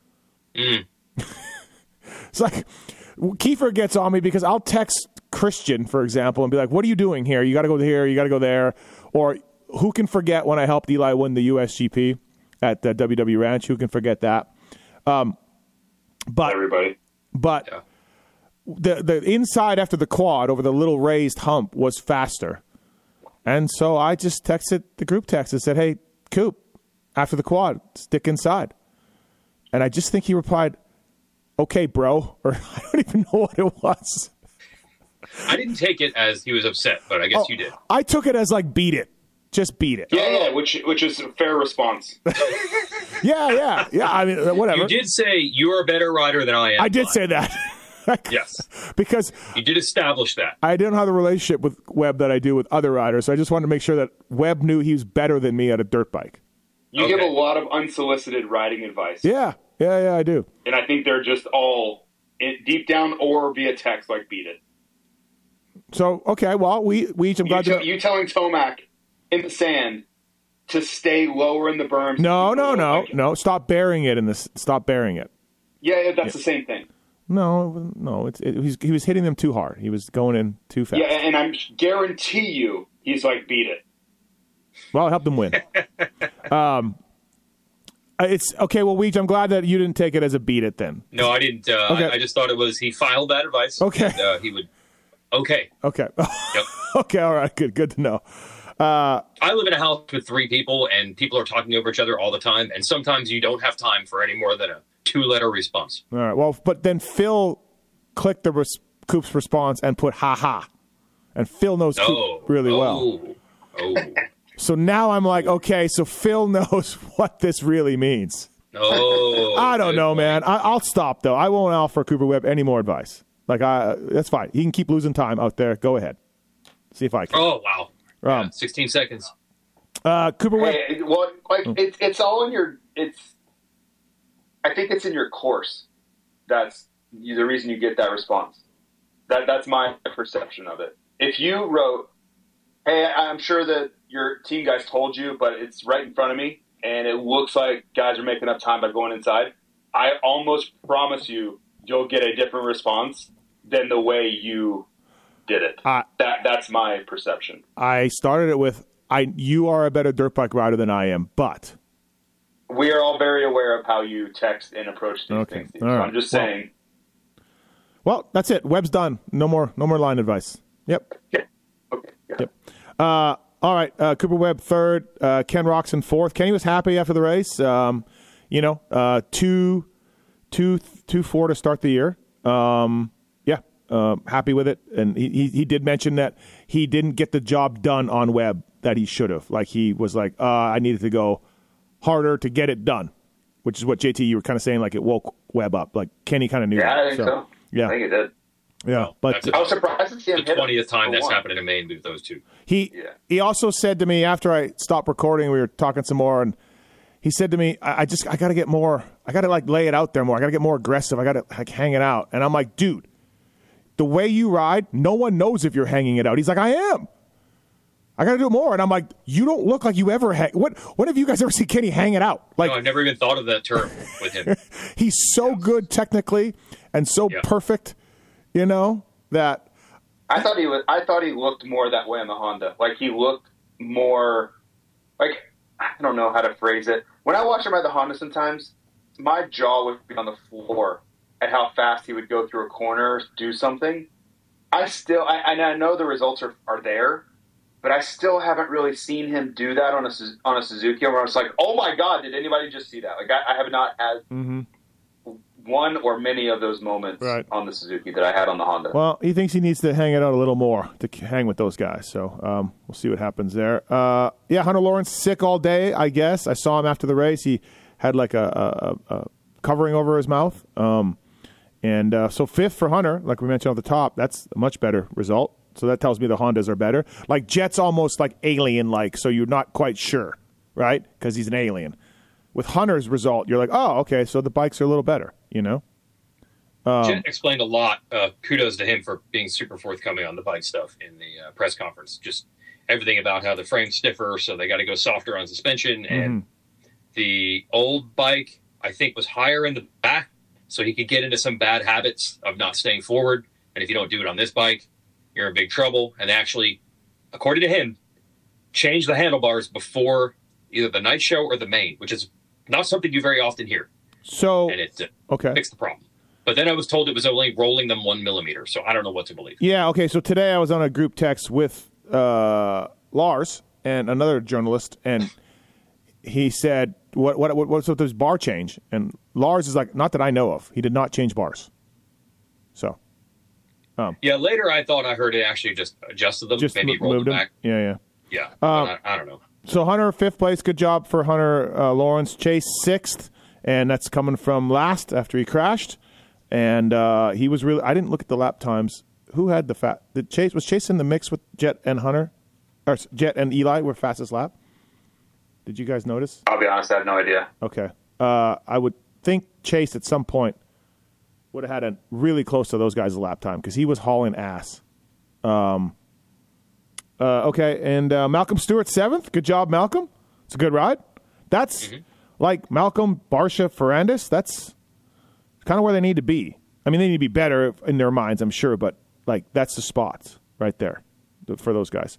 It's like Kiefer gets on me because I'll text Christian, for example, and be like, "What are you doing here? You got to go here. You got to go there." Or who can forget when I helped Eli win the USGP at WW Ranch? Who can forget that? But everybody. But the inside after the quad over the little raised hump was faster, and so I just texted the group text and said, "Hey, Coop. After the quad, stick inside." And I just think he replied, "Okay, bro," or I don't even know what it was. I didn't take it as he was upset, but I guess you did. I took it as beat it. Just beat it. Yeah, which is a fair response. Yeah. I mean, whatever. You did say you're a better rider than I am. I did say that. Yes. Because you did establish that. I didn't have the relationship with Webb that I do with other riders, so I just wanted to make sure that Webb knew he was better than me at a dirt bike. You give a lot of unsolicited riding advice. Yeah, I do. And I think they're just all deep down or via text, beat it. So, okay, well, we each, I'm glad you telling Tomac in the sand to stay lower in the berms. No. Stop burying it stop burying it. Yeah, that's the same thing. No, he was hitting them too hard. He was going in too fast. Yeah, and I guarantee you he's beat it. Well, it helped them win. It's okay. Well, Weege, I'm glad that you didn't take it as a beat it then. No, I didn't. Okay. I just thought it was he filed that advice. Okay. And, he would. Okay. Okay. Yep. Okay. All right. Good to know. I live in a house with 3 people, and people are talking over each other all the time. And sometimes you don't have time for any more than a 2-letter response. All right. Well, but then Phil clicked the Coop's response and put "ha ha," and Phil knows Coop really well. So now I'm like, okay, so Phil knows what this really means. I don't know, man. I'll stop though. I won't offer Cooper Webb any more advice. That's fine. He can keep losing time out there. Go ahead. See if I can. Oh wow! 16 seconds. Cooper Webb. It's all in your. I think it's in your course. That's the reason you get that response. That's my perception of it. If you wrote, "Hey, I'm sure that your team guys told you, but it's right in front of me, and it looks like guys are making up time by going inside," I almost promise you'll get a different response than the way you did it. That's my perception. I started it with, you are a better dirt bike rider than I am, but. We are all very aware of how you text and approach these things. So right. I'm just saying. Well, that's it. Webb's done. No more line advice. Yep. Okay. Yep. All right. Cooper Webb third. Ken Roczen fourth. Kenny was happy after the race. 2-4 to start the year. Happy with it. And he did mention that he didn't get the job done on Webb that he should have. Like he was like, I needed to go harder to get it done, which is what JT, you were kind of saying, like it woke Webb up. Like Kenny kind of knew. Yeah, I think so. Yeah, I think it did. Yeah, but I was surprised to see him the 20th time that's happened in Maine with those two. He also said to me after I stopped recording, we were talking some more, and he said to me, I got to get more. I got to lay it out there more. I got to get more aggressive. I got to hang it out. And I'm like, dude, the way you ride, no one knows if you're hanging it out. He's like, I am. I got to do it more. And I'm like, you don't look like you ever hang. When have you guys ever seen Kenny hang it out? Like, no, I've never even thought of that term with him. He's so good technically and so perfect, that. I thought he looked more that way on the Honda. Like he looked more like, I don't know how to phrase it. When I watch him ride the Honda sometimes, my jaw would be on the floor at how fast he would go through a corner, do something. I know the results are there, but I still haven't really seen him do that on a Suzuki where I was like, oh my God, did anybody just see that? Like I have not had one or many of those moments on the Suzuki that I had on the Honda. Well, he thinks he needs to hang it out a little more to hang with those guys. So we'll see what happens there. Hunter Lawrence, sick all day, I guess. I saw him after the race. He had like a covering over his mouth. So fifth for Hunter, like we mentioned at the top, that's a much better result. So that tells me the Hondas are better. Like Jet's almost like alien-like, so you're not quite sure, right? Because he's an alien. With Hunter's result, you're like, oh, okay, so the bikes are a little better, Jet explained a lot. Kudos to him for being super forthcoming on the bike stuff in the press conference. Just everything about how the frame's stiffer, so they got to go softer on suspension. And the old bike, I think, was higher in the back, so he could get into some bad habits of not staying forward. And if you don't do it on this bike, you're in big trouble. And actually, according to him, changed the handlebars before either the night show or the main, which is not something you very often hear. So, and it fixed the problem. But then I was told it was only rolling them 1 millimeter, so I don't know what to believe. Yeah, okay, so today I was on a group text with Lars and another journalist, and he said, what's with this bar change? And Lars is like, not that I know of. He did not change bars. So. Later I thought I heard it actually just adjusted them, maybe rolled them back. Yeah. I don't know. So Hunter, fifth place. Good job for Hunter Lawrence. Chase, sixth, and that's coming from last after he crashed. And he was really – I didn't look at the lap times. Who had the was Chase in the mix with Jet and Hunter? Or Jet and Eli were fastest lap? Did you guys notice? I'll be honest, I have no idea. Okay. I would think Chase at some point would have had a really close to those guys' lap time because he was hauling ass. Okay, and Malcolm Stewart, seventh. Good job, Malcolm. It's a good ride. That's like Malcolm, Barsha, Ferrandis. That's kind of where they need to be. I mean, they need to be better in their minds, I'm sure, but like that's the spots right there for those guys.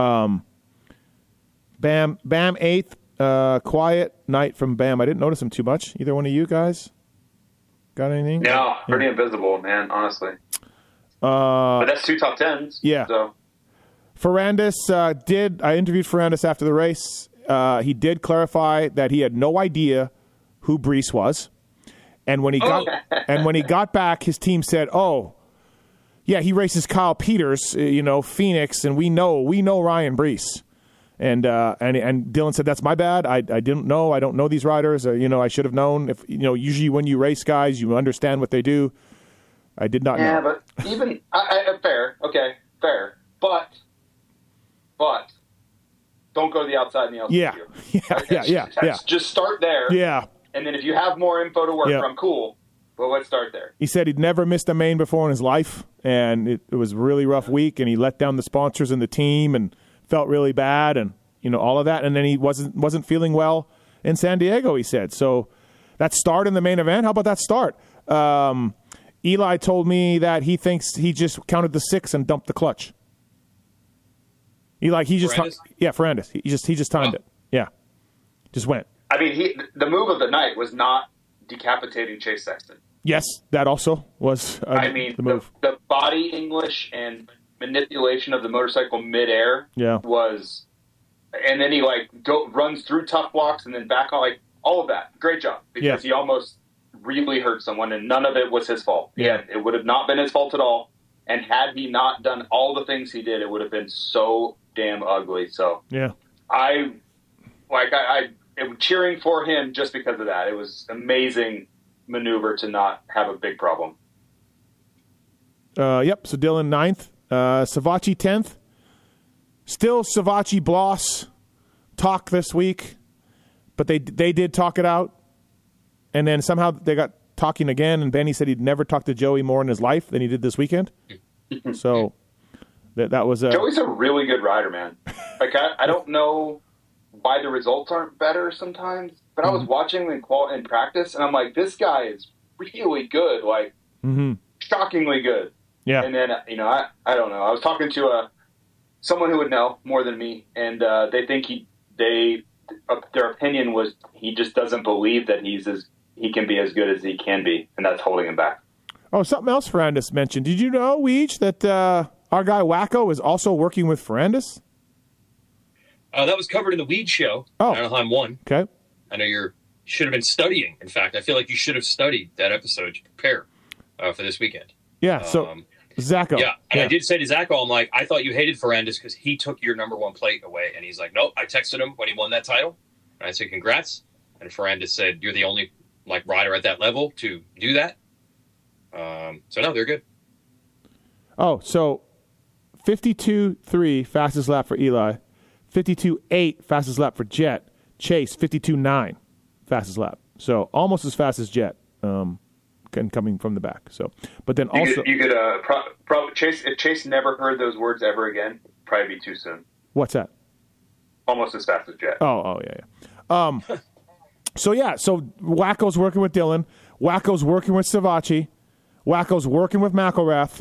Bam, eighth. Quiet night from Bam. I didn't notice him too much. Either one of you guys got anything? No, pretty invisible, man, honestly. But that's 2 top 10s. Yeah. So. Ferrandis I interviewed Ferrandis after the race. He did clarify that he had no idea who Brees was. And when he got back, his team said, "Oh, Yeah, he races Kyle Peters, Phoenix, and we know Ryan Brees. And Dylan said, that's my bad. I didn't know. I don't know these riders. I should have known. If usually when you race guys, you understand what they do. I did not know. Yeah, but even fair. Okay, fair. But don't go to the outside in the LCQ. Yeah. Just start there. Yeah. And then if you have more info to work from, cool. But let's start there. He said he'd never missed a main before in his life, and it was a really rough week, and he let down the sponsors and the team and felt really bad and all of that. And then he wasn't feeling well in San Diego, he said. So that start in the main event, how about that start? Eli told me that he thinks he just counted the 6 and dumped the clutch. Eli, Ferrandis. He just timed it. Yeah. Just went. I mean, the move of the night was not decapitating Chase Sexton. Yes, that also was the move. The body English and manipulation of the motorcycle midair was, and then he runs through tough blocks and then back on, all of that. Great job, because he almost really hurt someone, and none of it was his fault. Yeah, it would have not been his fault at all. And had he not done all the things he did, it would have been so damn ugly. So I'm cheering for him just because of that. It was amazing maneuver to not have a big problem. Yep. So Dylan 9th, Savachi 10th. Still Savachi Bloss talk this week, but they did talk it out, and then somehow they got talking again. And Benny said he'd never talked to Joey more in his life than he did this weekend. So that was Joey's a really good rider, man. I don't know why the results aren't better sometimes, but I was watching in practice, and I'm like, this guy is really good, shockingly good. Yeah. And then I don't know. I was talking to someone who would know more than me, and they think their opinion was he just doesn't believe that he can be as good as he can be, and that's holding him back. Oh, something else Ferrandis mentioned. Did you know, Weege, that our guy Wacko is also working with Ferrandis? That was covered in the Weed Show. Oh. Anaheim 1. Okay. I know you should have been studying. In fact, I feel like you should have studied that episode to prepare for this weekend. Yeah, so Zacho. Yeah, and I did say to Zacho, I'm like, I thought you hated Ferrandis because he took your number 1 plate away. And he's like, nope. I texted him when he won that title. And I said, congrats. And Ferrandis said, you're the only rider at that level to do that. So no, they're good. Oh, so 52.3 fastest lap for Eli, 52.8 fastest lap for Jet, Chase 52.9 fastest lap. So almost as fast as Jet, coming from the back. So, but then Chase, if Chase never heard those words ever again, it'd probably be too soon. What's that? Almost as fast as Jet. Oh yeah. So Wacko's working with Dylan. Wacko's working with Savachi. Wacko's working with McElrath.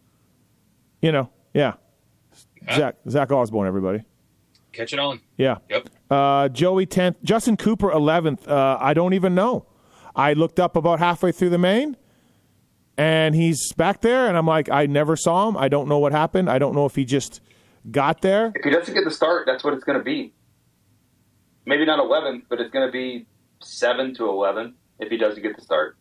Zach Osborne, everybody. Catch it on. Yeah. Yep. Joey 10th. Justin Cooper 11th. I don't even know. I looked up about halfway through the main, and he's back there, and I'm like, I never saw him. I don't know what happened. I don't know if he just got there. If he doesn't get the start, that's what it's going to be. Maybe not 11th, but it's going to be 7 to 11 if he doesn't get the start.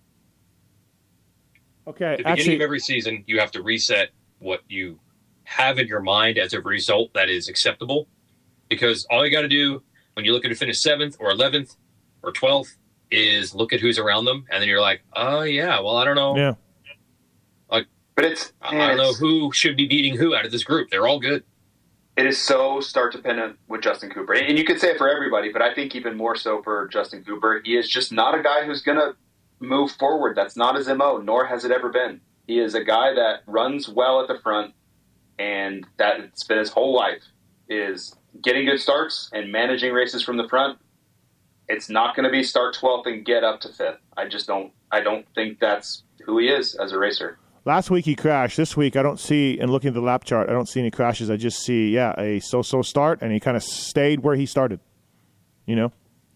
Okay. At the beginning of every season, you have to reset what you have in your mind as a result that is acceptable. Because all you got to do when you're looking to finish 7th or 11th or 12th is look at who's around them. And then you're like, oh, yeah, well, I don't know. Yeah. But I don't know who should be beating who out of this group. They're all good. It is so start dependent with Justin Cooper. And you could say it for everybody, but I think even more so for Justin Cooper. He is just not a guy who's going to move forward. That's not his MO, nor has it ever been. He is a guy that runs well at the front, and that's been his whole life, is getting good starts and managing races from the front. It's not going to be start 12th and get up to 5th. I don't think that's who he is as a racer. Last week he crashed. This week I don't see, and looking at the lap chart, I don't see any crashes. I just see, a so-so start, and he kind of stayed where he started. Yeah.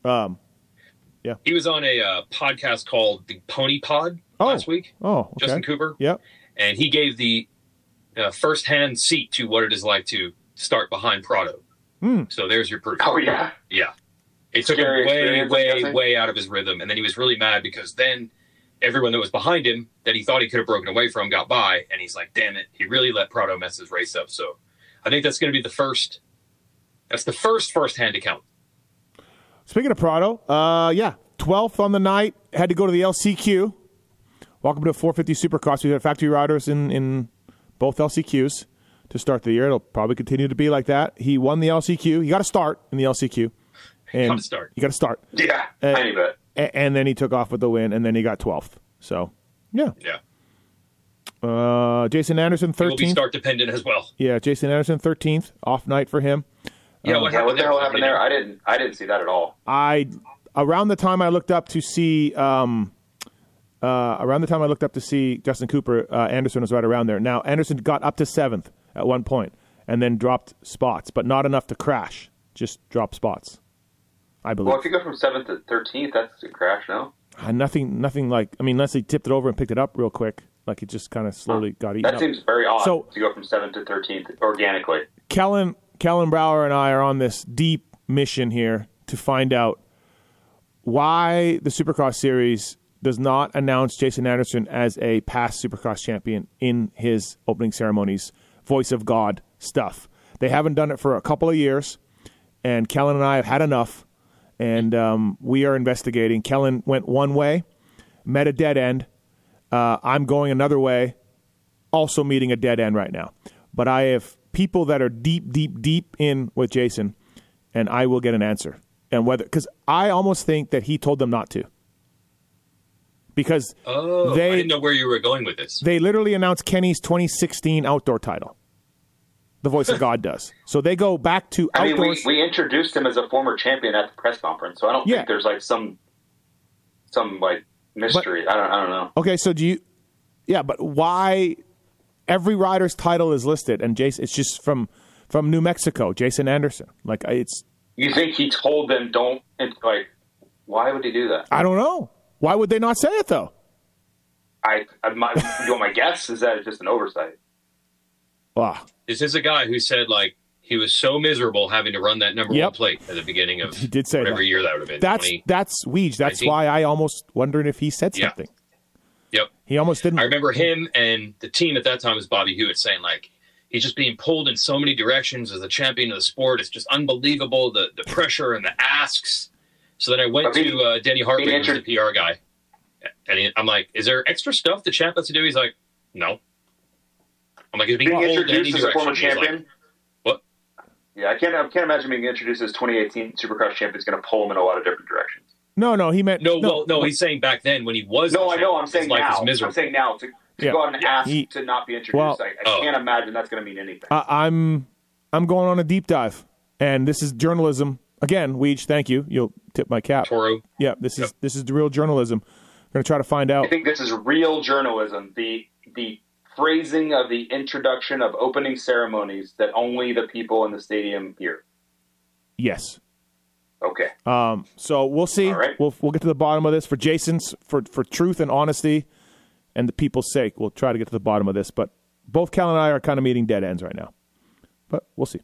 He was on a podcast called the Pony Pod last week. Oh, okay. Justin Cooper. Yep. And he gave the first-hand seat to what it is like to start behind Prado. So there's your proof. Oh, yeah? Yeah. It took him way out of his rhythm. And then he was really mad because then everyone that was behind him that he thought he could have broken away from got by, and he's like, damn it, he really let Prado mess his race up. So I think that's going to be the first hand to count. Speaking of Prado, 12th on the night, had to go to the LCQ. Welcome to 450 Supercross. We had factory riders in both LCQs to start the year. It'll probably continue to be like that. He won the LCQ. He got to start in the LCQ. You got to start. Yeah, tiny bit. And then he took off with the win, and then he got 12th. So, yeah. Jason Anderson, 13th. He will be start dependent as well. Yeah, Jason Anderson, 13th. Off night for him. What the hell happened there? I didn't see that at all. Around the time I looked up to see Justin Cooper, Anderson was right around there. Now, Anderson got up to 7th at one point and then dropped spots, but not enough to crash. Just dropped spots, I believe. Well, if you go from 7th to 13th, that's a crash, no? Nothing like, unless he tipped it over and picked it up real quick. Like, it just kind of slowly got eaten up. That seems very odd to go from 7th to 13th organically. Kellen Brower and I are on this deep mission here to find out why the Supercross Series does not announce Jason Anderson as a past Supercross champion in his opening ceremonies, voice of God stuff. They haven't done it for a couple of years, and Kellen and I have had enough, and we are investigating. Kellen went one way, met a dead end. I'm going another way, also meeting a dead end right now. But I have people that are deep in with Jason, and I will get an answer. And whether, because I almost think that he told them not to. Because I didn't know where you were going with this. They literally announced Kenny's 2016 outdoor title. The voice of God does. So they go back to outdoors. We introduced him as a former champion at the press conference, so I don't think there's like some like mystery. I don't know. Okay, so but why every rider's title is listed and Jason, it's just from New Mexico, Jason Anderson. Like, it's. You think he told them don't, like, why would he do that? I don't know. Why would they not say it, though? You want my guess? Is that it's just an oversight? Wow. This is a guy who said, like, he was so miserable having to run that number one plate at the beginning of he did say whatever that. year that would have been. That's Weege. That's why I almost wondering if he said something. Yep. He almost didn't. I remember him and the team at that time was Bobby Hewitt saying, like, he's just being pulled in so mon directions as the champion of the sport. It's just unbelievable, the pressure and the asks. So then I went to Denny Hartley, who's the PR guy. And I'm like, is there extra stuff the champ has to do? He's like, no. I'm like, is being introduced as a former champion? Like, what? Yeah, I can't imagine being introduced as 2018 Supercross champion is going to pull him in a lot of different directions. No, he meant... No, he's saying back then when he was... No, I know, I'm saying now. I'm saying now, to go out and ask to not be introduced. I can't imagine that's going to mean anything. I'm going on a deep dive, and this is journalism. Again, Weege, thank you. You'll tip my cap. Toro. Yeah, this is the real journalism. I'm going to try to find out. I think this is real journalism. The phrasing of the introduction of opening ceremonies that only the people in the stadium hear. Yes. Okay. So we'll see. All right. We'll get to the bottom of this for Jason's for truth and honesty and the people's sake. We'll try to get to the bottom of this. But both Cal and I are kind of meeting dead ends right now. But we'll see.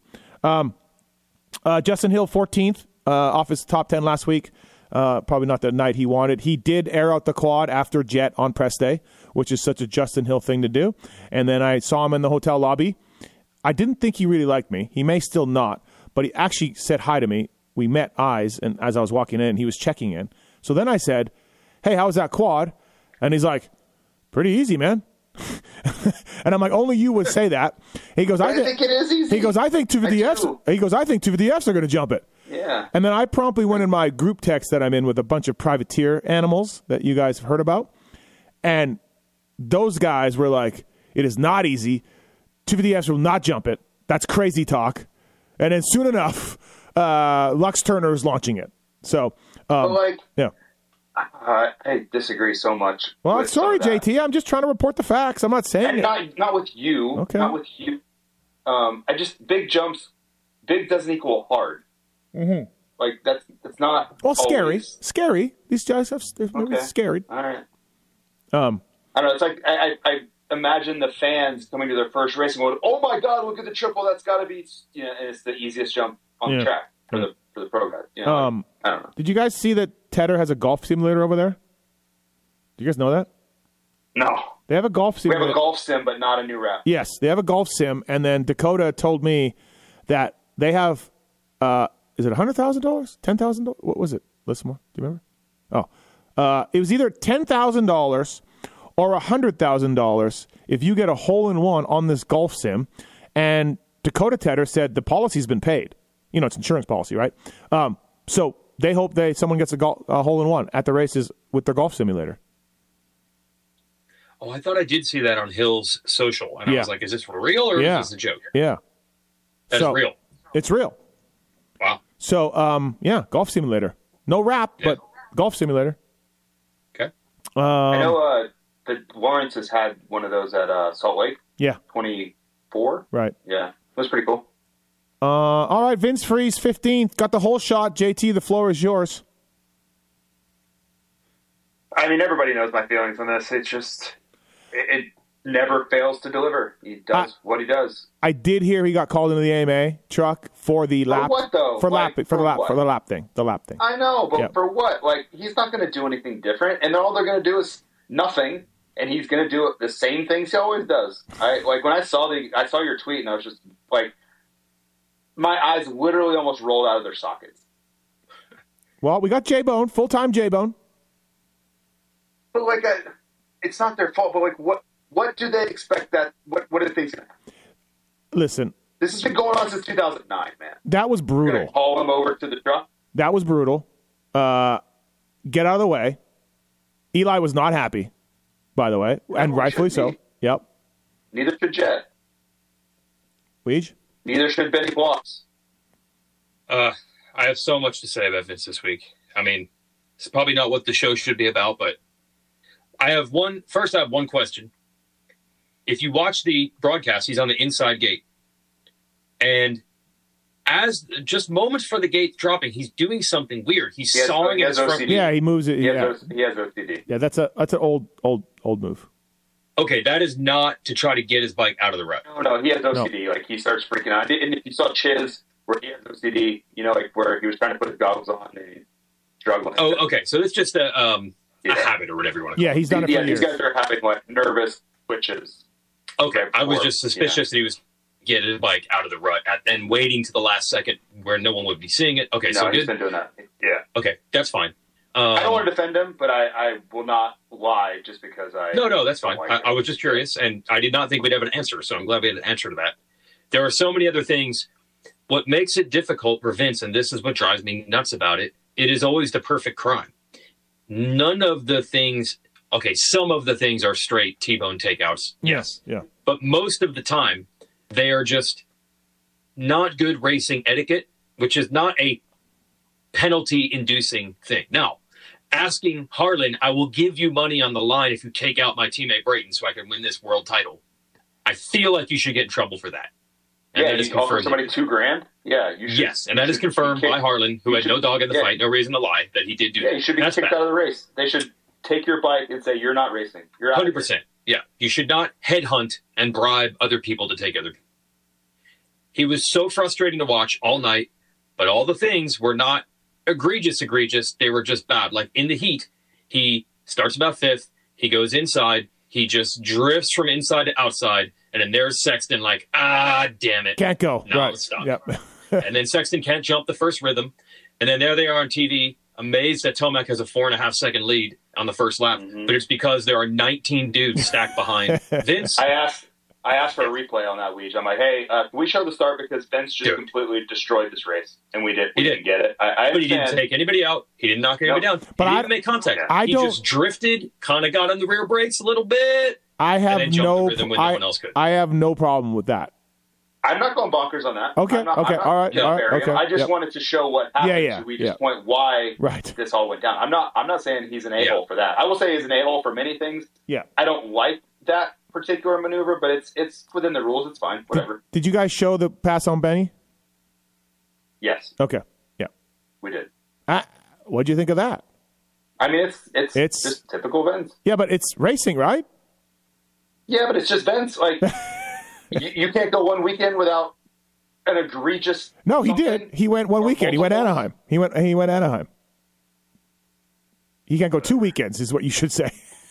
Justin Hill, 14th, off his top 10 last week. Probably not the night he wanted. He did air out the quad after Jet on press day, which is such a Justin Hill thing to do. And then I saw him in the hotel lobby. I didn't think he really liked me. He may still not, but he actually said hi to me. We met eyes, and as I was walking in, he was checking in. So then I said, hey, how was that quad? And he's like, pretty easy, man. And I'm like, only you would say that. He goes, I think it is easy. He goes, I think two of the Fs are going to jump it. Yeah. And then I promptly went in my group text that I'm in with a bunch of privateer animals that you guys have heard about. And those guys were like, it is not easy. Two of the Fs will not jump it. That's crazy talk. And then soon enough, Lux Turner is launching it. So, yeah. I disagree so much. Well, sorry, JT. I'm just trying to report the facts. I'm not saying it. Not with you. Okay. Not with you. Big jumps. Big doesn't equal hard. Mm-hmm. Like that's not. Well, always. scary. These guys have scared. All right. I don't know. It's like I imagine the fans coming to their first race and going, "Oh my God, look at the triple! That's got to be." And it's the easiest jump on the track for the pro guy. I don't know. Did you guys see that Tedder has a golf simulator over there? Do you guys know that? No. They have a golf sim. We have a golf sim, but not a new wrap. Yes, they have a golf sim, and then Dakota told me that they have. Is it $100,000? $10,000? What was it? Listen more. Do you remember? Oh, it was either $10,000 or $100,000 if you get a hole-in-one on this golf sim. And Dakota Tedder said the policy's been paid. You know, it's insurance policy, right? So they hope someone gets a hole-in-one at the races with their golf simulator. Oh, I thought I did see that on Hill's social, and I was like, "Is this for real or is this a joke?" Yeah, That's real. It's real. Wow. So, golf simulator. No wrap, but golf simulator. Okay. I know the Lawrence has had one of those at Salt Lake. Yeah. 24. Right. Yeah, that's pretty cool. All right, Vince Freeze, 15th. Got the whole shot. JT, the floor is yours. I mean, everybody knows my feelings on this. It's just, it never fails to deliver. He does what he does. I did hear he got called into the AMA truck for the lap. For what, though? For Like, the for lap what? for the lap thing. The lap thing. I know, but Yep. for what? Like, he's not going to do anything different, and all they're going to do is nothing, and he's going to do the same things he always does. When I saw your tweet, and I was just like, my eyes literally almost rolled out of their sockets. Well, we got J-Bone, full-time J-Bone. But it's not their fault. But what do they expect that? What do they think? Listen, This has been going on since 2009, man. that was You're brutal. gonna haul him over to the truck. That was brutal. Get out of the way. Eli was not happy, by the way, and Well, rightfully so. shouldn't Yep. Neither should Jet. Weege? Neither should Benny Bloss. I have so much to say about Vince this week. I mean, it's probably not what the show should be about, but I have one question. If you watch the broadcast, he's on the inside gate. And as just moments for the gate dropping, he's doing something weird. He's He has- sawing he in has his front. OCD. Yeah, he moves it. He Yeah, has OCD. yeah. That's an old move. Okay, that is not to try to get his bike out of the rut. No, he has OCD. Like, he starts freaking out. And if you saw Chiz, where he has OCD, where he was trying to put his goggles on and he's struggling. Oh, okay. So it's just a habit or whatever you want to call Yeah, he's done it for these years. guys are having nervous twitches. it. Okay, I was Or- just suspicious that he was getting his bike out of the rut and waiting to the last second where no one would be seeing it. Okay, No, so he's good. been doing that. Yeah. Okay, that's fine. I don't want to defend him, but I will not lie just because I... No, that's fine. don't like I it. was just curious, and I did not think we'd have an answer, so I'm glad we had an answer to that. There are so many other things. What makes it difficult for Vince, and this is what drives me nuts about it, it is always the perfect crime. None of the things... Okay, some of the things are straight T-bone takeouts. Yes. Yeah. But most of the time, they are just not good racing etiquette, which is not a penalty-inducing thing. Now, asking Harlan, I will give you money on the line if you take out my teammate Brayton so I can win this world title. I feel like you should get in trouble for that. And Yeah, that is you offer confirmed. somebody $2,000? Yeah, you should. Yes, and that is you should- confirmed you by can't- Harlan, who you had no should- dog in the yeah. fight, no reason to lie, that he did do Yeah, that. you should be That's kicked bad. out of the race. They should take your bike and say, you're not racing. You're out. 100%. Yeah. You should not headhunt and bribe other people to take other people. He was so frustrating to watch all night, but all the things were not egregious. They were just bad. Like in the heat, he starts about fifth. He goes inside. He just drifts from inside to outside. And then there's Sexton like, damn it. Can't go. No, right. stop. Yep. And then Sexton can't jump the first rhythm. And then there they are on TV, amazed that Tomac has a 4.5 second lead on the first lap. Mm-hmm. But it's because there are 19 dudes stacked behind Vince. I asked for a replay on that, Weege. I'm like, hey, can we show the start because Vince just Dude. completely destroyed this race, and we He didn't get it. I But he didn't understand. take anybody out. He didn't knock anybody Nope. down. But He I- didn't make contact. I he don't- just drifted, kind of got on the rear brakes a little bit. I have then jumped no. the rhythm when no one else could. I have no problem with that. I'm not going bonkers on that. Okay, I'm not, okay, I'm not all right, being all right, fair. okay, I just yep. wanted to show what happened. Yeah, to Weege's yeah. point why Right. this all went down. I'm not saying he's an a-hole for that. I will say he's an a-hole for many things. Yeah. I don't like that particular maneuver, but it's within the rules. It's fine. Whatever. Did you guys show the pass on Benny? Yes, Okay. Yeah. we did. What'd you think of that? I mean, it's It's- just typical Vince. Yeah, but it's racing, right? Yeah, but it's just Vince. Like, you can't go one weekend without an egregious. No, he something did. He went one or weekend. He went multiple. Anaheim. He went Anaheim. He can't go 2 weekends, is what you should say.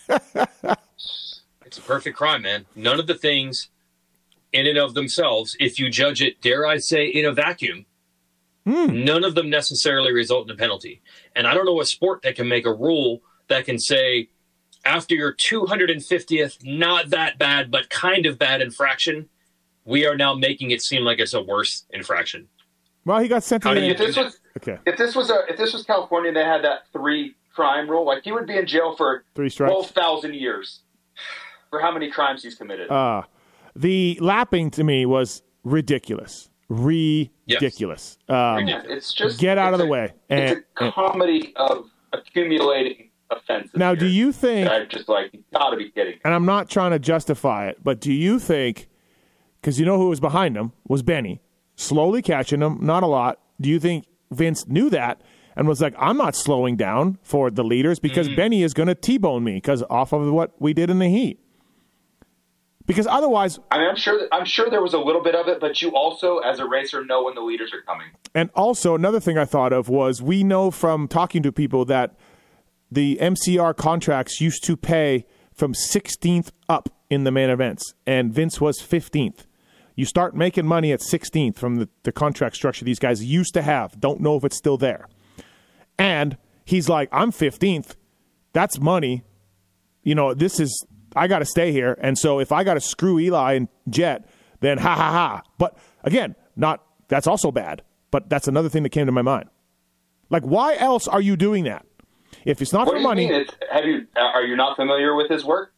It's a perfect crime, man. None of the things in and of themselves, if you judge it, dare I say, in a vacuum, none of them necessarily result in a penalty. And I don't know a sport that can make a rule that can say, after your 250th, not that bad, but kind of bad infraction, we are now making it seem like it's a worse infraction. Well, he got sent to the... If this was California and they had that 3 crime rule, like he would be in jail for 3 strikes. 12,000 years for how many crimes he's committed. The lapping to me was ridiculous. Ridiculous. It's just get out of the way. It's a comedy of accumulating offenses. Now, do you think? I'm just like, you gotta be kidding. And I'm not trying to justify it, but do you think? Because you know who was behind him was Benny, slowly catching him, not a lot. Do you think Vince knew that and was like, I'm not slowing down for the leaders because Benny is going to T-bone me because off of what we did in the heat? Because otherwise, I mean, I'm sure there was a little bit of it, but you also, as a racer, know when the leaders are coming. And also another thing I thought of was we know from talking to people that the MCR contracts used to pay from 16th up in the main events, and Vince was 15th. You start making money at 16th from the contract structure these guys used to have. Don't know if it's still there. And he's like, I'm 15th. That's money. You know, I got to stay here. And so if I got to screw Eli and Jet, then ha, ha, ha. But again, that's also bad. But that's another thing that came to my mind. Like, why else are you doing that? If it's not for money. Are you not familiar with his work?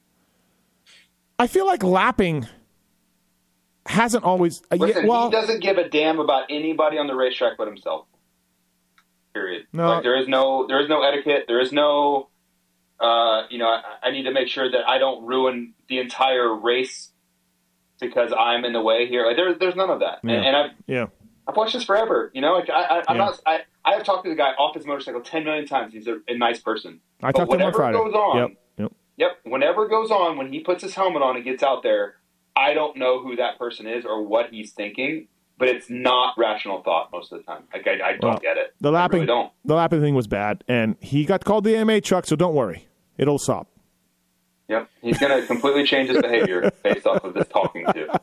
I feel like lapping hasn't always. Listen, he doesn't give a damn about anybody on the racetrack but himself. Period. No. Like, there is no etiquette. There is no. I need to make sure that I don't ruin the entire race because I'm in the way here. Like, there's none of that. Yeah. And I've watched this forever. You know, like I have talked to the guy off his motorcycle 10 million times. He's a nice person. I talked to him on Friday. Goes on, Yep. Whenever it goes on, when he puts his helmet on and gets out there, I don't know who that person is or what he's thinking, but it's not rational thought most of the time. Like, I don't get it. The lapping, I really don't. The lapping thing was bad, and he got called the AMA truck, so don't worry. It'll stop. Yep. He's going to completely change his behavior based off of this talking to.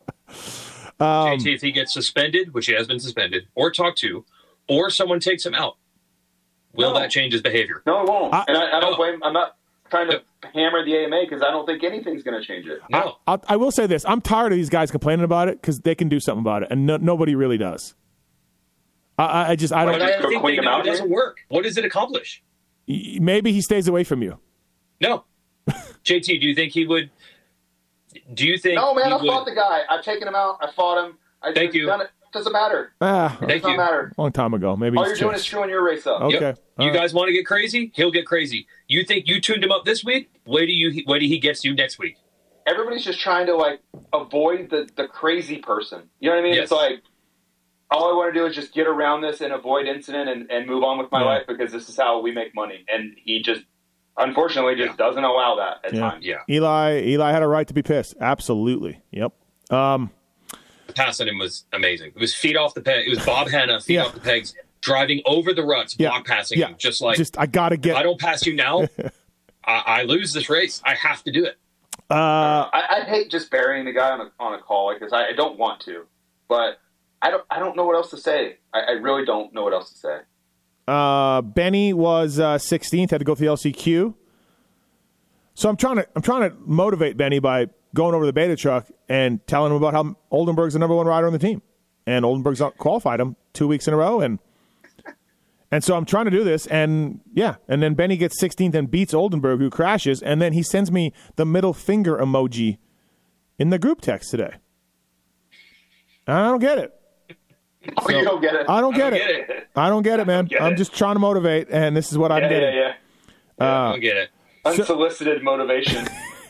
JT, if he gets suspended, which he has been suspended, or talked to, or someone takes him out, will that change his behavior? No, it won't. I don't blame. I'm not trying to hammer the AMA because I don't think anything's going to change it. No. I will say this. I'm tired of these guys complaining about it because they can do something about it, and nobody really does. I don't. But I think they know it doesn't work. What does it accomplish? Maybe he stays away from you. No. JT, do you think he would? Do you think? No, man. I fought the guy. I've taken him out. I fought him. Thank you. Done it. Doesn't matter. Thank you. Matter. Long time ago. Maybe all you're doing is screwing your race up. Okay. Yep. You guys want to get crazy? He'll get crazy. You think you tuned him up this week? Wait till he gets you next week. Everybody's just trying to like avoid the crazy person. You know what I mean? Yes. It's like all I want to do is just get around this and avoid incident and move on with my life because this is how we make money. And he just unfortunately doesn't allow that at times. Yeah. Eli had a right to be pissed. Absolutely. Yep. Passing him was amazing. It was feet off the peg. It was Bob Hanna, feet off the pegs, driving over the ruts, block passing him. I gotta get. If I don't pass you now, I lose this race. I have to do it. I'd hate just burying the guy on a call because I don't want to, but I don't know what else to say. I really don't know what else to say. Benny was 16th, had to go through the LCQ. So I'm trying to motivate Benny by going over the beta truck and telling him about how Oldenburg's the number one rider on the team, and Oldenburg's qualified him 2 weeks in a row, and so I'm trying to do this, and then Benny gets 16th and beats Oldenburg, who crashes, and then he sends me the middle finger emoji in the group text today. I don't get it. Oh, you don't get it? I don't get it. I don't get it, man. I'm just trying to motivate, and this is what I'm getting. I don't get it. Unsolicited motivation.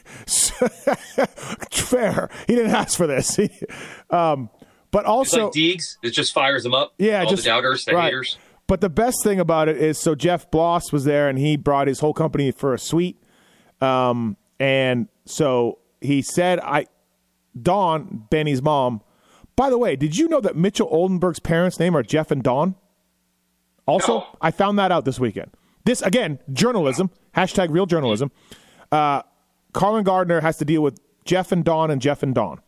Fair. He didn't ask for this. But also, it's like Deegs, it just fires them up. Yeah, all just the doubters, the haters. But the best thing about it is, so Jeff Bloss was there, and he brought his whole company for a suite. And so he said, Dawn, Benny's mom. By the way, did you know that Mitchell Oldenburg's parents' name are Jeff and Dawn? Also, I found that out this weekend. This, again, journalism, # real journalism. Carlin Gardner has to deal with Jeff and Don and Jeff and Don.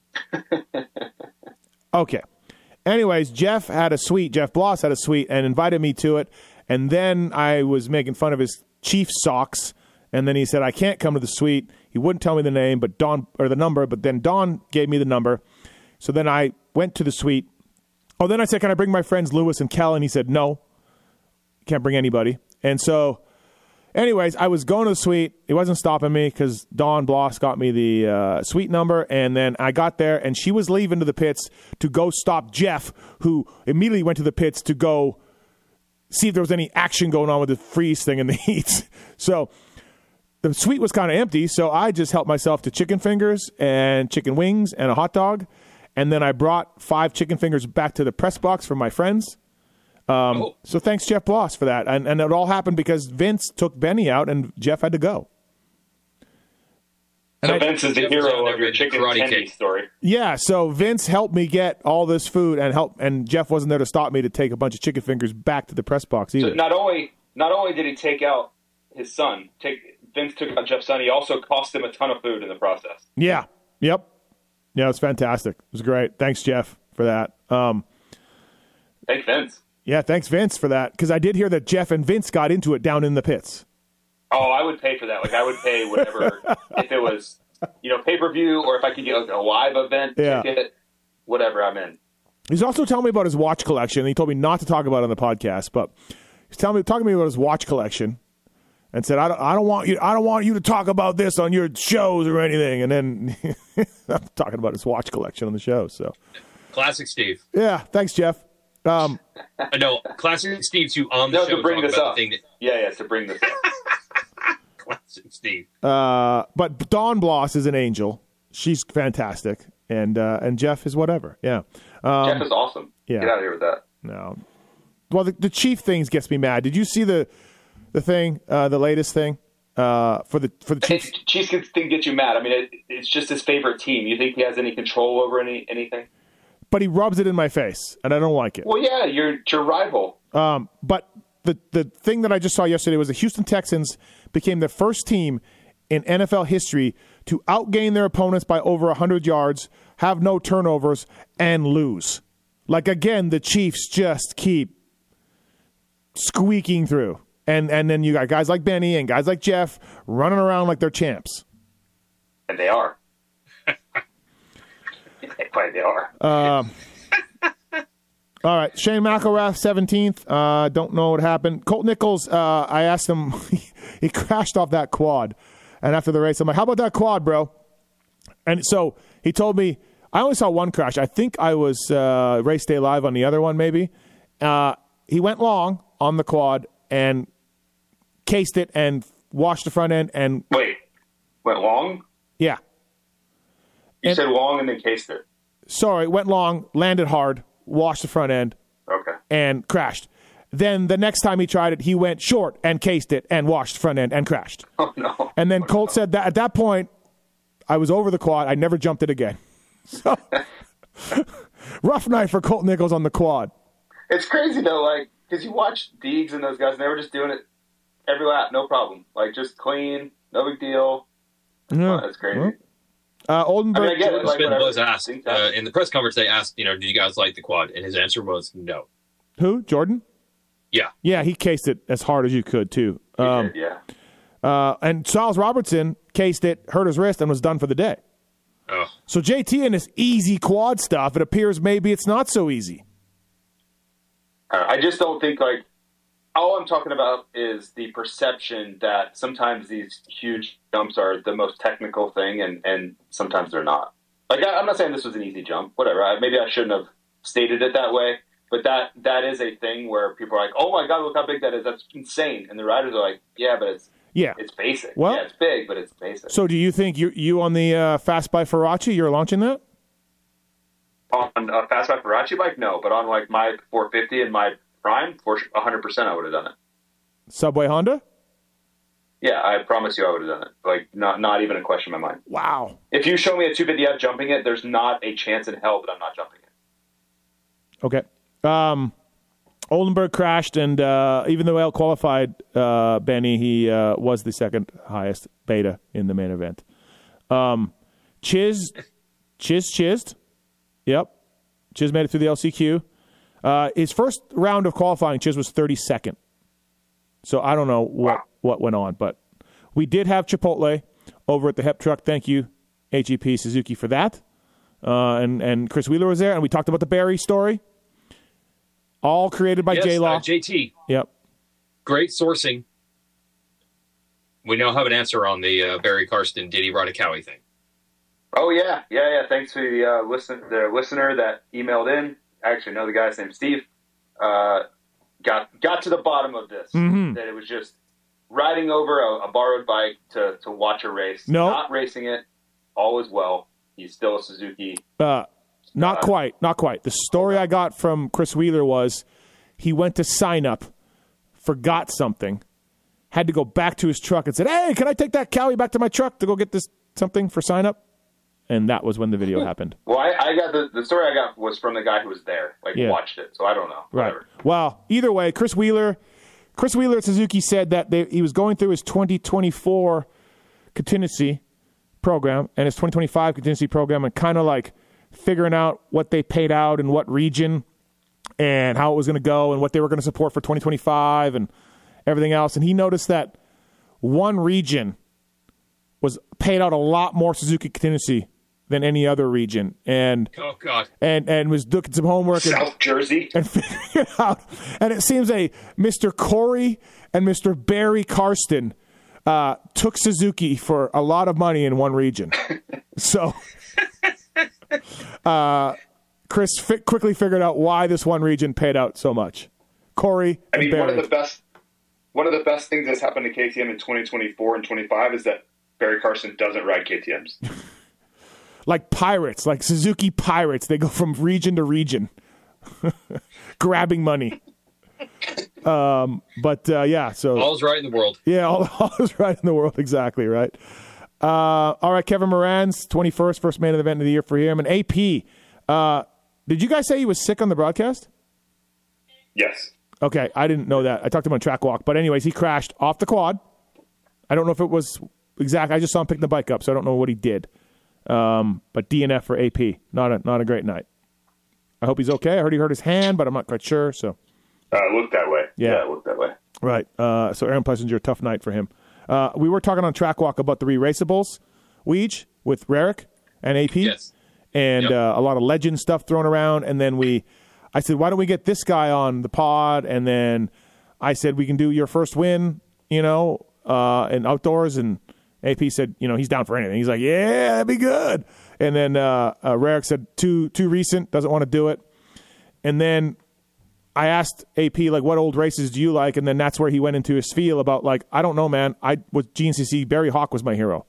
Okay. Anyways, Jeff Bloss had a suite and invited me to it. And then I was making fun of his Chief socks. And then he said, I can't come to the suite. He wouldn't tell me the name, but the number, but then Don gave me the number. So then I went to the suite. Oh, then I said, can I bring my friends Lewis and Kel? And he said, no, can't bring anybody. And so anyways, I was going to the suite. He wasn't stopping me because Dawn Bloss got me the suite number. And then I got there, and she was leaving to the pits to go stop Jeff, who immediately went to the pits to go see if there was any action going on with the freeze thing in the heat. So the suite was kind of empty, so I just helped myself to chicken fingers and chicken wings and a hot dog. And then I brought 5 chicken fingers back to the press box for my friends. So thanks, Jeff Bloss, for that. And it all happened because Vince took Benny out and Jeff had to go. So Vince is the hero of your chicken tendy story. Yeah, so Vince helped me get all this food and Jeff wasn't there to stop me to take a bunch of chicken fingers back to the press box either. So not only did he take out his son, Vince took out Jeff's son, he also cost him a ton of food in the process. Yeah. Yep. Yeah, it was fantastic. It was great. Thanks, Jeff, for that. Thanks, Vince. Yeah, thanks, Vince, for that. Because I did hear that Jeff and Vince got into it down in the pits. Oh, I would pay for that. Like, I would pay whatever, if it was, pay-per-view, or if I could get a live event ticket, whatever, I'm in. He's also telling me about his watch collection. He told me not to talk about it on the podcast, but he's talking to me about his watch collection. And said, I don't want you to talk about this on your shows or anything. And then I'm talking about his watch collection on the show. So, classic Steve. Yeah, thanks, Jeff. No, classic Steve too on the show. To bring this up. The thing that... Yeah, to bring this up. Classic Steve. But Dawn Bloss is an angel. She's fantastic, and Jeff is whatever. Yeah, Jeff is awesome. Yeah, get out of here with that. No, well, the Chief things gets me mad. Did you see the thing, the latest thing for the Chiefs? Chiefs thing gets you mad. I mean, it's just his favorite team. You think he has any control over anything? But he rubs it in my face, and I don't like it. Well, yeah, you're your rival. But the thing that I just saw yesterday was the Houston Texans became the first team in NFL history to outgain their opponents by over 100 yards, have no turnovers, and lose. Like, again, the Chiefs just keep squeaking through. And then you got guys like Benny and guys like Jeff running around like they're champs. And they are. Quite they are. All right. Shane McElrath, 17th. Don't know what happened. Colt Nichols, I asked him, he crashed off that quad. And after the race, I'm like, how about that quad, bro? And so he told me, I only saw one crash. I think I was race day live on the other one, maybe. He went long on the quad and cased it and washed the front end. And wait, went long? Yeah. You said long and then cased it. Sorry, went long, landed hard, washed the front end. Okay. And crashed. Then the next time he tried it, he went short and cased it and washed the front end and crashed. Oh, no. And then Colt said that at that point, I was over the quad. I never jumped it again. So, rough night for Colt Nichols on the quad. It's crazy, though, like, because you watch Deegs and those guys, and they were just doing it every lap, no problem. Like, just clean, no big deal. Yeah. That's crazy. Oldenburg. I mean, I get it. Like, Spin was asked in the press conference. They asked, did you guys like the quad? And his answer was no. Who? Jordan? Yeah. Yeah, he cased it as hard as you could, too. He did, yeah. And Charles Robertson cased it, hurt his wrist, and was done for the day. Oh. So JT and this easy quad stuff, it appears maybe it's not so easy. I just don't think, like, all I'm talking about is the perception that sometimes these huge jumps are the most technical thing, and sometimes they're not. Like, I'm not saying this was an easy jump, whatever. Maybe I shouldn't have stated it that way, but that is a thing where people are like, oh my God, look how big that is. That's insane. And the riders are like, yeah, but it's basic. Well, yeah, it's big, but it's basic. So do you think you on the Fast by Faraci, you're launching that? On a Fast by Faraci bike? No, but on like my 450 and my Prime, for 100% I would have done it. Subway Honda? Yeah, I promise you I would have done it. Like, not even a question in my mind. Wow. If you show me a 250F jumping it, there's not a chance in hell that I'm not jumping it. Okay. Oldenburg crashed, and even though El qualified, Benny, he was the second highest beta in the main event. Chiz. Yep. Chiz made it through the LCQ. His first round of qualifying, Chiz was 32nd. So I don't know what went on, but we did have Chipotle over at the Hep Truck. Thank you, HEP Suzuki, for that. And Chris Wheeler was there, and we talked about the Barry story. All created by J-Law. JT. Yep. Great sourcing. We now have an answer on the Barry Karsten, did he ride a Cowie thing? Oh, yeah. Thanks to the listener that emailed in. I actually know the guy's name, Steve. Got to the bottom of this. Mm-hmm. That it was just riding over a borrowed bike to watch a race. No. Not racing it. All is well. He's still a Suzuki. Not quite. The story I got from Chris Wheeler was he went to sign up, forgot something, had to go back to his truck and said, "Hey, can I take that Cowie back to my truck to go get this something for sign up?" And that was when the video happened. Well, I got the story I got was from the guy who was there, watched it. So I don't know. Right. Whatever. Well, either way, Chris Wheeler at Suzuki said that he was going through his 2024 contingency program and his 2025 contingency program and kind of like figuring out what they paid out in what region and how it was going to go and what they were going to support for 2025 and everything else. And he noticed that one region was paid out a lot more Suzuki contingency than any other region. And oh God. And was doing some homework. South Jersey. And figuring it out. And it seems Mr. Corey and Mr. Barry Karsten took Suzuki for a lot of money in one region. So Chris quickly figured out why this one region paid out so much. Corey and Barry. One of the best things that's happened to KTM in 2024 and 25 is that Barry Karsten doesn't ride KTMs. Like pirates, like Suzuki pirates. They go from region to region, grabbing money. Yeah, so all's right in the world. Yeah, all is right in the world. Exactly right. All right, Kevin Moran's 21st, first main event of the year for him. And AP, did you guys say he was sick on the broadcast? Yes. Okay, I didn't know that. I talked to him on track walk. But anyways, he crashed off the quad. I don't know if it was exact. I just saw him pick the bike up, so I don't know what he did. But DNF for AP. Not a great night. I hope he's okay. I heard he hurt his hand, but I'm not quite sure. So it looked that way. Yeah, it looked that way. Right. So Aaron Plessinger, a tough night for him. We were talking on track walk about the re-raceables, Weege, with Rarick and AP. Yes. And a lot of legend stuff thrown around. And then I said, why don't we get this guy on the pod? And then I said, we can do your first win, in outdoors. And AP said, he's down for anything. He's like, yeah, that'd be good. And then Rarick said, too recent, doesn't want to do it. And then I asked AP, what old races do you like? And then that's where he went into his spiel about, I don't know, man. With GNCC, Barry Hawk was my hero.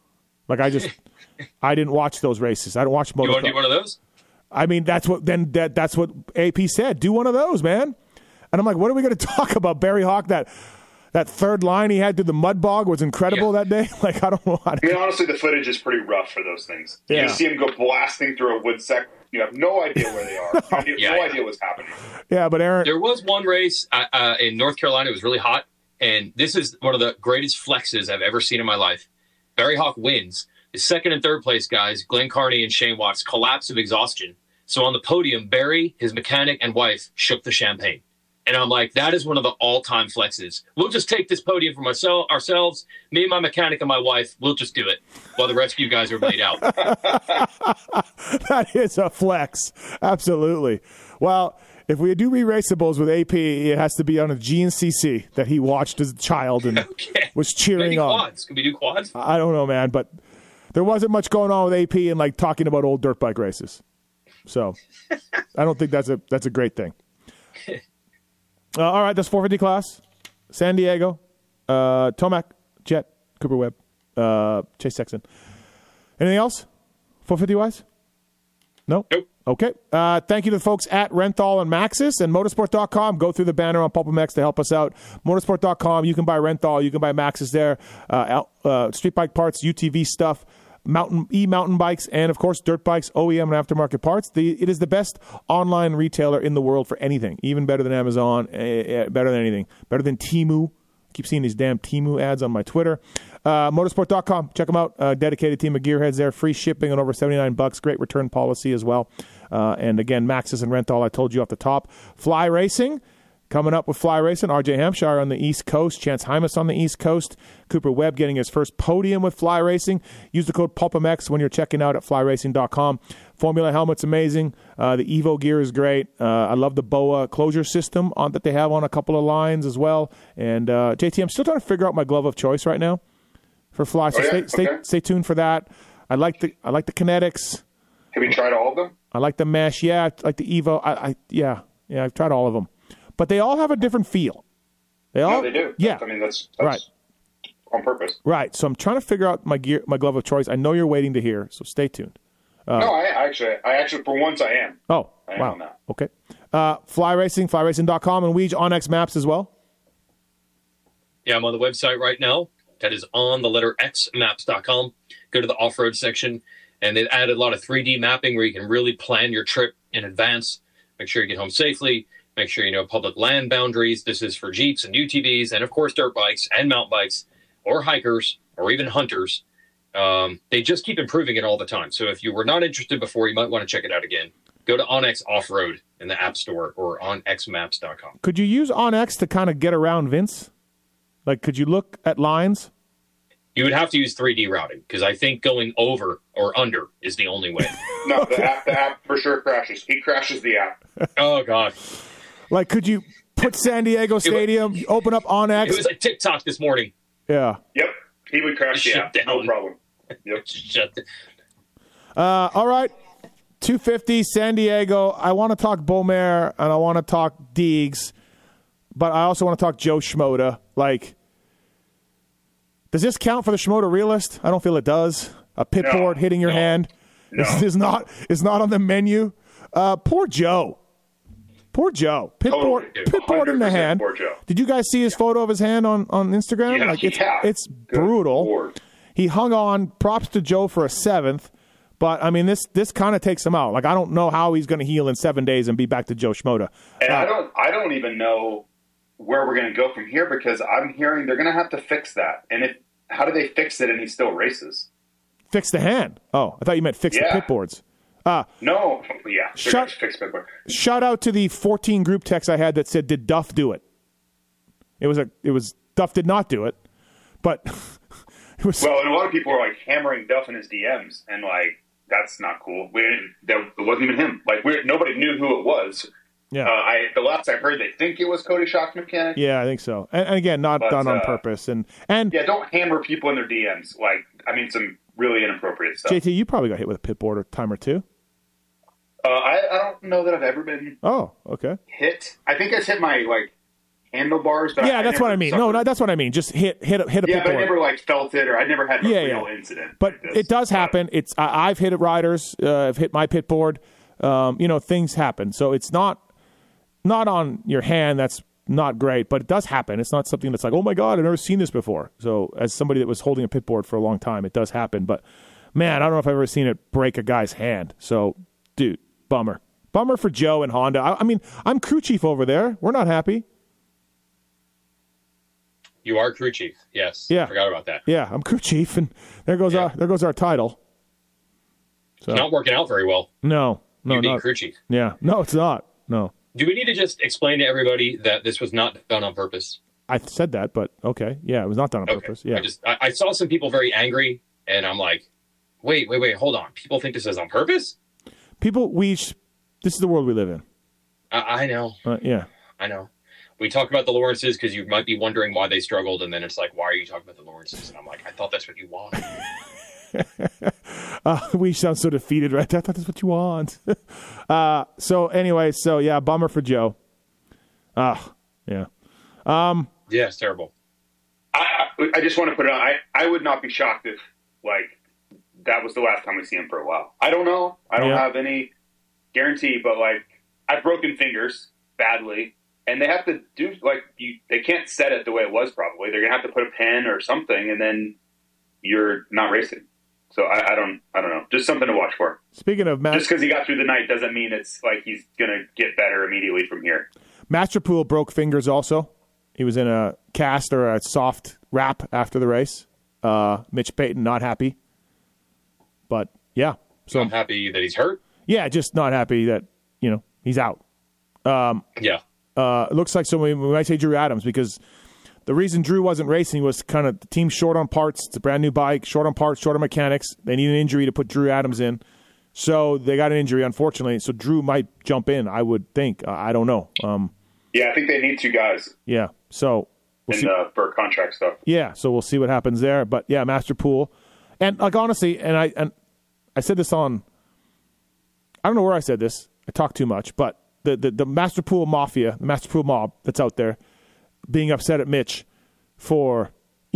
I didn't watch those races. I don't watch motocross. You want to do one of those? I mean, that's what AP said. Do one of those, man. And I'm like, what are we going to talk about? Barry Hawk, that third line he had through the mud bog was incredible that day. I don't know how to... honestly, the footage is pretty rough for those things. Yeah. You just see him go blasting through a wood sec. You have no idea where they are. You have no idea what's happening. Yeah, but Aaron... There was one race in North Carolina. It was really hot. And this is one of the greatest flexes I've ever seen in my life. Barry Hawk wins. The second and third place guys, Glenn Carney and Shane Watts, collapse of exhaustion. So on the podium, Barry, his mechanic, and wife shook the champagne. And I'm like, that is one of the all-time flexes. We'll just take this podium for ourselves. Me and my mechanic and my wife, we'll just do it while the rescue guys are laid out. That is a flex. Absolutely. Well, if we do re-raceables with AP, it has to be on a GNCC that he watched as a child and was cheering Maybe on. Quads. Can we do quads? I don't know, man, but there wasn't much going on with AP and talking about old dirt bike races. So I don't think that's a great thing. All right, that's 450 class. San Diego, Tomac, Jet, Cooper Webb, Chase Sexton. Anything else 450-wise? No? Nope. Okay. Thank you to the folks at Renthal and Maxxis and Motorsport.com. Go through the banner on PulpMX to help us out. Motorsport.com, you can buy Renthal, you can buy Maxxis there. Street bike parts, UTV stuff. mountain bikes, and of course dirt bikes, OEM and aftermarket parts. It is the best online retailer in the world for anything, even better than Amazon, better than anything, better than Temu. I keep seeing these damn Temu ads on my Twitter. Motorsport.com, check them out. Dedicated team of gearheads there, free shipping and over $79. Great return policy as well. And again, Maxxis and Renthal, I told you off the top. Fly Racing. Coming up with Fly Racing, RJ Hampshire on the East Coast, Chance Hymas on the East Coast, Cooper Webb getting his first podium with Fly Racing. Use the code PulpMX when you're checking out at flyracing.com. Formula helmet's amazing. The Evo gear is great. I love the BOA closure system that they have on a couple of lines as well. And JT, I'm still trying to figure out my glove of choice right now for Fly. So stay tuned for that. I like the kinetics. Have you tried all of them? I like the mesh. Yeah, I like the Evo. Yeah, I've tried all of them. But they all have a different feel. They do. Yeah. That's right. On purpose. Right. So I'm trying to figure out my glove of choice. I know you're waiting to hear, so stay tuned. No, I actually, for once I am. Oh, I wow. am now. Okay. Fly Racing, flyracing.com, and Weege OnX Maps as well. Yeah, I'm on the website right now. That is on the letter X maps.com. Go to the off-road section, and they've added a lot of 3D mapping where you can really plan your trip in advance. Make sure you get home safely. Make sure you know public land boundaries. This is for Jeeps and UTVs and, of course, dirt bikes and mountain bikes or hikers or even hunters. They just keep improving it all the time. So if you were not interested before, you might want to check it out again. Go to OnX Off-Road in the App Store or on xmaps.com. Could you use OnX to kind of get around Vince? Like, could you look at lines? You would have to use 3D routing because I think going over or under is the only way. No, the app for sure crashes. He crashes the app. Oh, God. Like, could you put San Diego Stadium, open up OnX? It was like TikTok this morning. Yeah. Yep. He would crash the app. Down. No problem. Yep. Shut All right. 250, San Diego. I want to talk Beaumer and I want to talk Deegs, but I also want to talk Joe Schmoda. Like, does this count for the Schmoda realist? I don't feel it does. A pit board hitting your hand is not on the menu. Poor Joe. Poor Joe. Pit board in the hand. Poor Joe. Did you guys see his photo of his hand on Instagram? Yeah, it's brutal. Lord. He hung on. Props to Joe for a 7th. But, I mean, this kind of takes him out. Like, I don't know how he's going to heal in 7 days and be back to Joe Schmoda. And I don't even know where we're going to go from here because I'm hearing they're going to have to fix that. And how do they fix it and he still races? Fix the hand. Oh, I thought you meant fix the pit boards. No, yeah. Fix pit board. Shout out to the 14 group texts I had that said, "Did Duff do it?" It was Duff did not do it, but it was. Well, and a lot of people are like hammering Duff in his DMs, and like that's not cool. It wasn't even him. Like nobody knew who it was. Yeah. The last I heard, they think it was Cody Shock's mechanic. Yeah, I think so. And again, not done on purpose. And yeah, don't hammer people in their DMs. Like, I mean, some really inappropriate stuff. JT, you probably got hit with a pit board a time or two. I don't know that I've ever been. Oh, okay. Hit. I think I hit my handlebars. But yeah, that's what I mean. Suffered. No, that's what I mean. Just hit a pit board. Yeah, but I never felt it, or I never had a real incident. But like it does happen. I've hit riders. I've hit my pit board. Things happen. So it's not on your hand. That's not great, but it does happen. It's not something that's like, oh my God, I've never seen this before. So as somebody that was holding a pit board for a long time, it does happen. But man, I don't know if I've ever seen it break a guy's hand. So, dude, bummer for Joe and Honda. I mean, I'm crew chief over there. We're not happy. You are crew chief. Yes. Yeah. I forgot about that. Yeah, I'm crew chief, and there goes our title. So, it's not working out very well. No, you being not crew chief. Yeah, no, it's not. No. Do we need to just explain to everybody that this was not done on purpose? I said that, but okay. Yeah, it was not done on purpose. Yeah. I saw some people very angry, and I'm like, wait, hold on. People think this is on purpose? This is the world we live in. I know. Yeah. I know. We talk about the Lawrences because you might be wondering why they struggled, and then it's like, why are you talking about the Lawrences? And I'm like, I thought that's what you wanted. We sound so defeated, right? I thought that's what you want. So anyway, bummer for Joe. Yeah. Yeah, it's terrible. I just want to put it on. I would not be shocked if that was the last time we see him for a while. I don't know. I don't have any guarantee, but I've broken fingers badly, and they have to do they can't set it the way it was. Probably they're gonna have to put a pin or something, and then you're not racing. So I don't know. Just something to watch for. Speaking of just because he got through the night doesn't mean it's like he's going to get better immediately from here. Masterpool broke fingers also. He was in a cast or a soft wrap after the race. Mitch Payton not happy. But, yeah. So I'm happy that he's hurt. Yeah, just not happy that, he's out. Yeah. It looks like we might say Drew Adams because the reason Drew wasn't racing was kind of the team short on parts. It's a brand new bike, short on parts, short on mechanics. They need an injury to put Drew Adams in. So they got an injury, unfortunately. So Drew might jump in, I would think. I don't know. Yeah, I think they need two guys. Yeah, so we'll see. For contract stuff. Yeah, so we'll see what happens there. But yeah, Masterpool, and like honestly, and I said this on. I don't know where I said this. I talk too much, but the Masterpool mafia, the Masterpool mob that's out there, being upset at Mitch for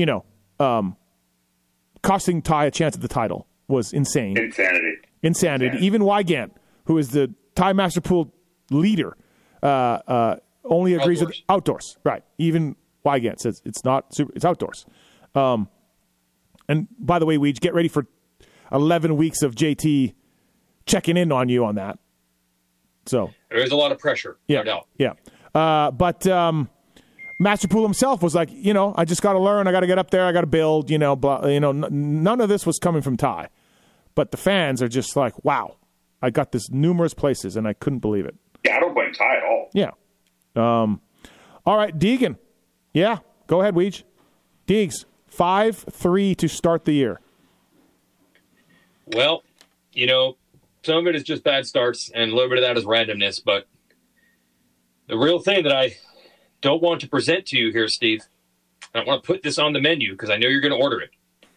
costing Ty a chance at the title was insane. Insanity. Even Wygant, who is the Ty Masterpool leader, only agrees with outdoors. Right. Even Wygant says it's not super, it's outdoors. And by the way, Weege, get ready for 11 weeks of JT checking in on you on that. So there's a lot of pressure, no doubt. Yeah. But Masterpool himself was like, I just got to learn. I got to get up there. I got to build, none of this was coming from Ty. But the fans are just like, wow, I got this numerous places, and I couldn't believe it. Yeah, I don't blame Ty at all. Yeah. All right, Deegan. Yeah, go ahead, Weege. Deegs, 5-3 to start the year. Well, some of it is just bad starts, and a little bit of that is randomness. But the real thing that I don't want to present to you here, Steve, I don't want to put this on the menu because I know you're going to order it.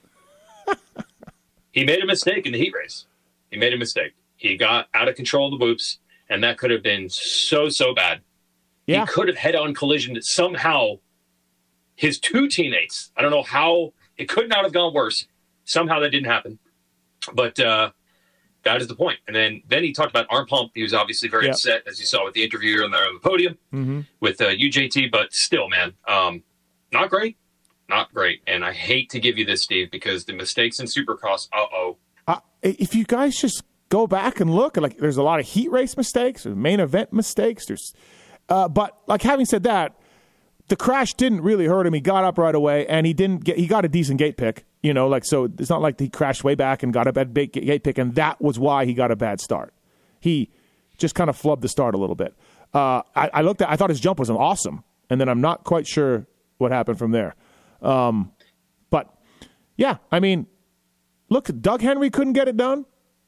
He made a mistake in the heat race. He made a mistake. He got out of control of the whoops, and that could have been so bad. Yeah. He could have head-on collisioned somehow his two teammates. I don't know how. It could not have gone worse. Somehow that didn't happen. But that is the point. And then he talked about arm pump. He was obviously very upset, as you saw with the interview on the podium with UJT. But still, man, not great. Not great. And I hate to give you this, Steve, because the mistakes in Supercross, if you guys just go back and look, like there's a lot of heat race mistakes, there's main event mistakes. But like having said that, the crash didn't really hurt him. He got up right away, and he got a decent gate pick. So it's not like he crashed way back and got a bad gate pick, and that was why he got a bad start. He just kind of flubbed the start a little bit. I thought his jump was awesome, and then I'm not quite sure what happened from there. But yeah, I mean, look, Doug Henry couldn't get it done.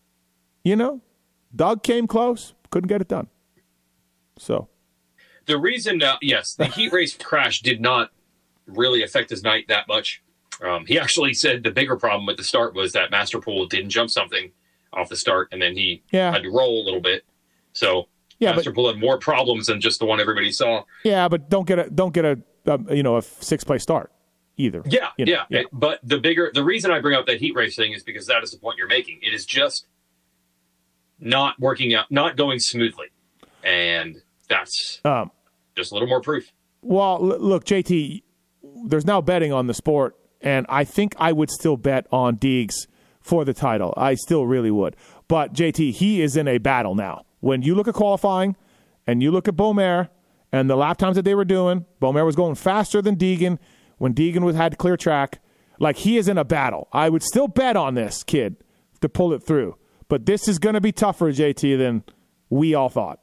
Doug came close, couldn't get it done. So the reason, yes, the heat race crash did not really affect his night that much. He actually said the bigger problem with the start was that Masterpool didn't jump something off the start, and then he had to roll a little bit. So Masterpool had more problems than just the one everybody saw. Yeah, but don't get a sixth place start either. Yeah. But the reason I bring up that heat race thing is because that is the point you're making. It is just not working out, not going smoothly, and that's just a little more proof. Well, look, JT, there's now betting on the sport, and I think I would still bet on Deegs for the title. I still really would. But JT, he is in a battle now. When you look at qualifying and you look at Beaumer and the lap times that they were doing, Beaumer was going faster than Deegan when Deegan had clear track. Like, he is in a battle. I would still bet on this kid to pull it through. But this is going to be tougher, JT, than we all thought.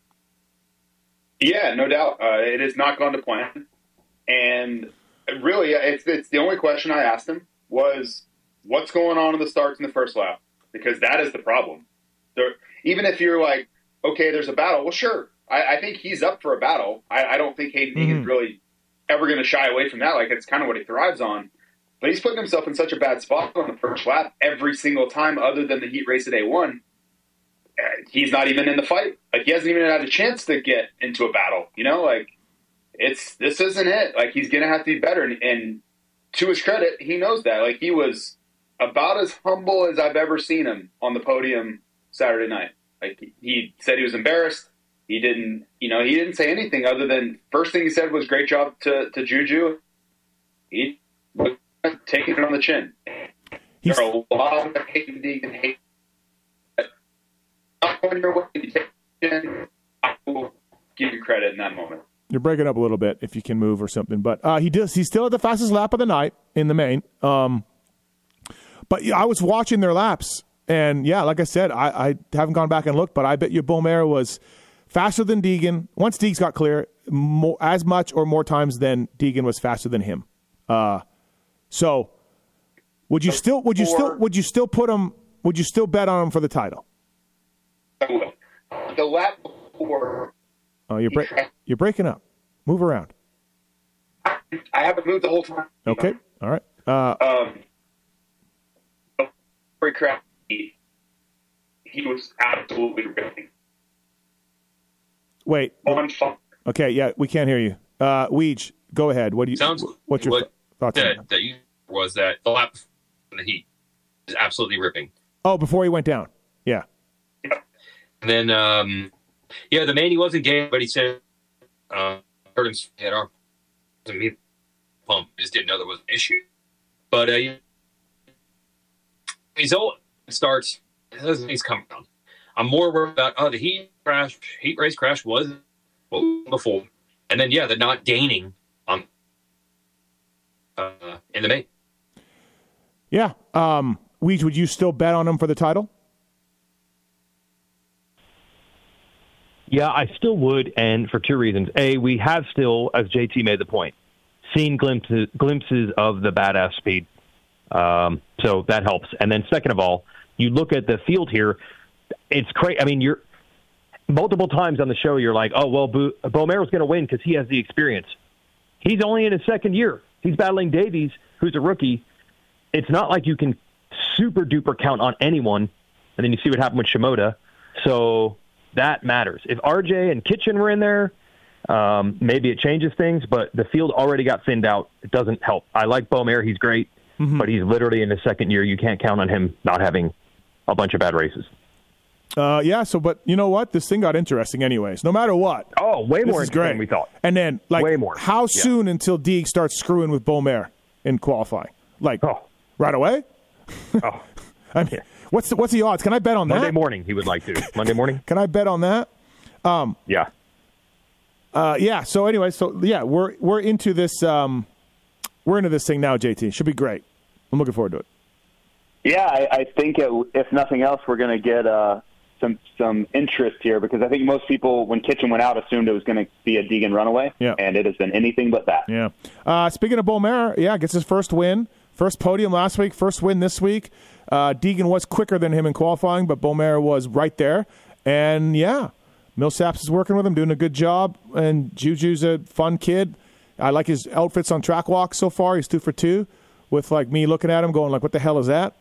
Yeah, no doubt. It has not gone to plan. And really, it's the only question I asked him was, what's going on in the starts in the first lap? Because that is the problem. Even if you're like, okay, there's a battle, well, sure. I think he's up for a battle. I don't think Hayden Deegan's really ever going to shy away from that. Like, it's kind of what he thrives on. But he's putting himself in such a bad spot on the first lap every single time other than the heat race at A1. He's not even in the fight. Like, he hasn't even had a chance to get into a battle. Like, this isn't it. Like, he's going to have to be better. And to his credit, he knows that. Like, he was about as humble as I've ever seen him on the podium Saturday night. Like, he said he was embarrassed. He didn't say anything other than first thing he said was great job to Juju. He was taking it on the chin. He's, there are a lot of hating Deegan hate. When you're winning, I will give you credit in that moment. you're breaking up a little bit if you can move or something. But he's still at the fastest lap of the night in the main. But I was watching their laps, and yeah, like I said, I haven't gone back and looked, but I bet you Beaumer was faster than Deegan. Once Deegs got clear, as much or more times than Deegan was faster than him. So would you still put him? Would you still bet on him for the title? The lap before. Oh, you're breaking up. Move around. I haven't moved the whole time. Okay. All right. Before he crashed, he was absolutely ripping. Wait. On fire. Okay. Yeah, we can't hear you. Weege, go ahead. What's your thoughts on that? That you was that the lap in the heat is absolutely ripping. Oh, before he went down. Yeah. And then, the main he wasn't gay, but he said, heard him say it. Me pump just didn't know there was an issue. But he's old. Starts. He's coming down. I'm more worried about the heat race crash was before, and then the not gaining on in the main. Yeah. Weege, would you still bet on him for the title? Yeah, I still would, and for two reasons. A, we have still, as JT made the point, seen glimpses of the badass speed. So that helps. And then second of all, you look at the field here, it's crazy. I mean, you're multiple times on the show, you're like, oh, well, Beaumer's going to win because he has the experience. He's only in his second year. He's battling Davies, who's a rookie. It's not like you can super-duper count on anyone, and then you see what happened with Shimoda. So that matters. If RJ and Kitchen were in there, maybe it changes things, but the field already got thinned out. It doesn't help. I like Beaumer. He's great, but he's literally in his second year. You can't count on him not having a bunch of bad races. But you know what? This thing got interesting anyways, no matter what. Oh, way more interesting than we thought. And then, way more. How soon until Deeg starts screwing with Beaumer in qualifying? Right away? I mean, what's the odds? Can I bet on that? Monday morning, he would like to. Monday morning? Can I bet on that? Yeah. So anyway, we're into this. We're into this thing now, JT. Should be great. I'm looking forward to it. Yeah, I think if nothing else, we're going to get some interest here because I think most people, when Kitchen went out, assumed it was going to be a Deegan runaway, and it has been anything but that. Yeah. Speaking of Beaumer, gets his first win, first podium last week, first win this week. Deegan was quicker than him in qualifying, but Beaumer was right there. And Millsaps is working with him, doing a good job. And Juju's a fun kid. I like his outfits on track walk so far. He's 2 for 2 with me looking at him going what the hell is that?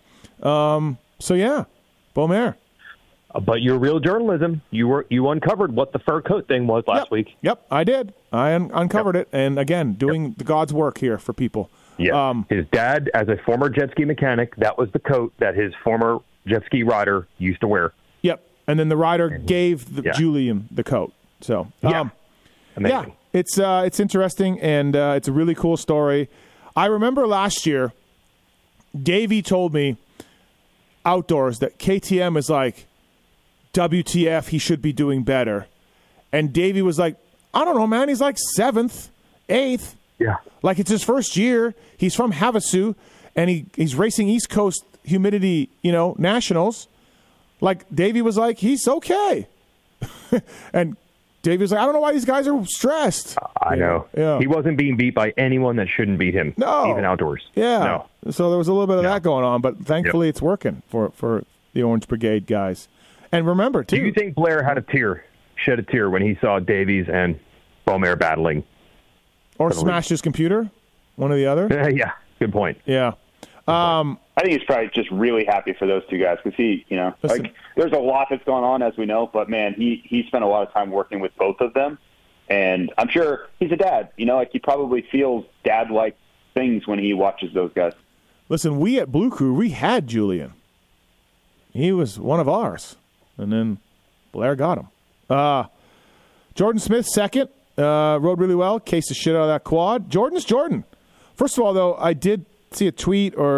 Beaumer. But your real journalism, you uncovered what the fur coat thing was last week. Yep, I did. I uncovered it. And again, doing the God's work here for people. Yeah. His dad, as a former jet ski mechanic, that was the coat that his former jet ski rider used to wear. Yep. And then the rider gave Julian the coat. So, amazing. It's interesting, and it's a really cool story. I remember last year, Davey told me outdoors that KTM is like, WTF, he should be doing better. And Davey was like, I don't know, man. He's like 7th, 8th. Yeah. Like it's his first year. He's from Havasu, and he's racing East Coast humidity, nationals. Like Davey was like, he's okay. And Davey was like, I don't know why these guys are stressed. I know. Yeah. He wasn't being beat by anyone that shouldn't beat him. No. Even outdoors. Yeah. No. So there was a little bit of that going on, but thankfully it's working for the Orange Brigade guys. And remember, too. Do you think Blair shed a tear when he saw Davies and Beaumer battling? Or smashed his computer? One or the other? Yeah, good point. Yeah. I think he's probably just really happy for those two guys because there's a lot that's going on, as we know, but, man, he spent a lot of time working with both of them. And I'm sure he's a dad. He probably feels dad-like things when he watches those guys. Listen, we at Blue Crew, we had Julian. He was one of ours. And then Blair got him. Jordan Smith, second. Rode really well. Cased the shit out of that quad. Jordan's Jordan. First of all, though, I did see a tweet or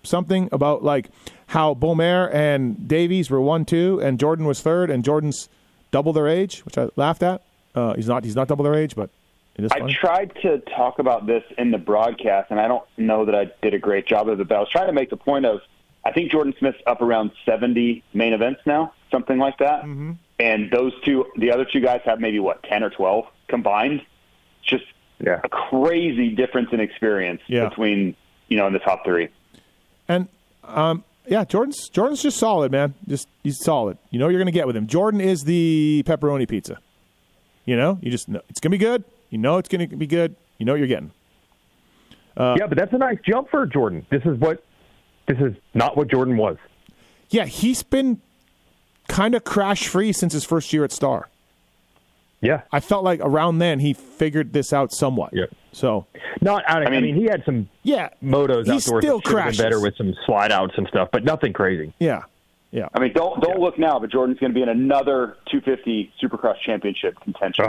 something about like how Beaumer and Davies were 1-2 and Jordan was third and Jordan's double their age, which I laughed at. He's not double their age, but it is funny. I tried to talk about this in the broadcast, and I don't know that I did a great job of it, but I was trying to make the point of I think Jordan Smith's up around 70 main events now, something like that. Mm-hmm. And the other two guys have maybe, 10 or 12 combined. It's just a crazy difference in experience between, in the top three. And, Jordan's just solid, man. He's solid. You know what you're going to get with him. Jordan is the pepperoni pizza. You just know it's going to be good. You know it's going to be good. You know what you're getting. But that's a nice jump for Jordan. This is not what Jordan was. Yeah, he's been kind of crash-free since his first year at Star. Yeah. I felt like around then he figured this out somewhat. Yeah. So, I mean, he had some motos outdoors that should have been better with some slide outs and stuff, but nothing crazy. Yeah. Yeah. I mean, don't look now, but Jordan's going to be in another 250 Supercross championship contention.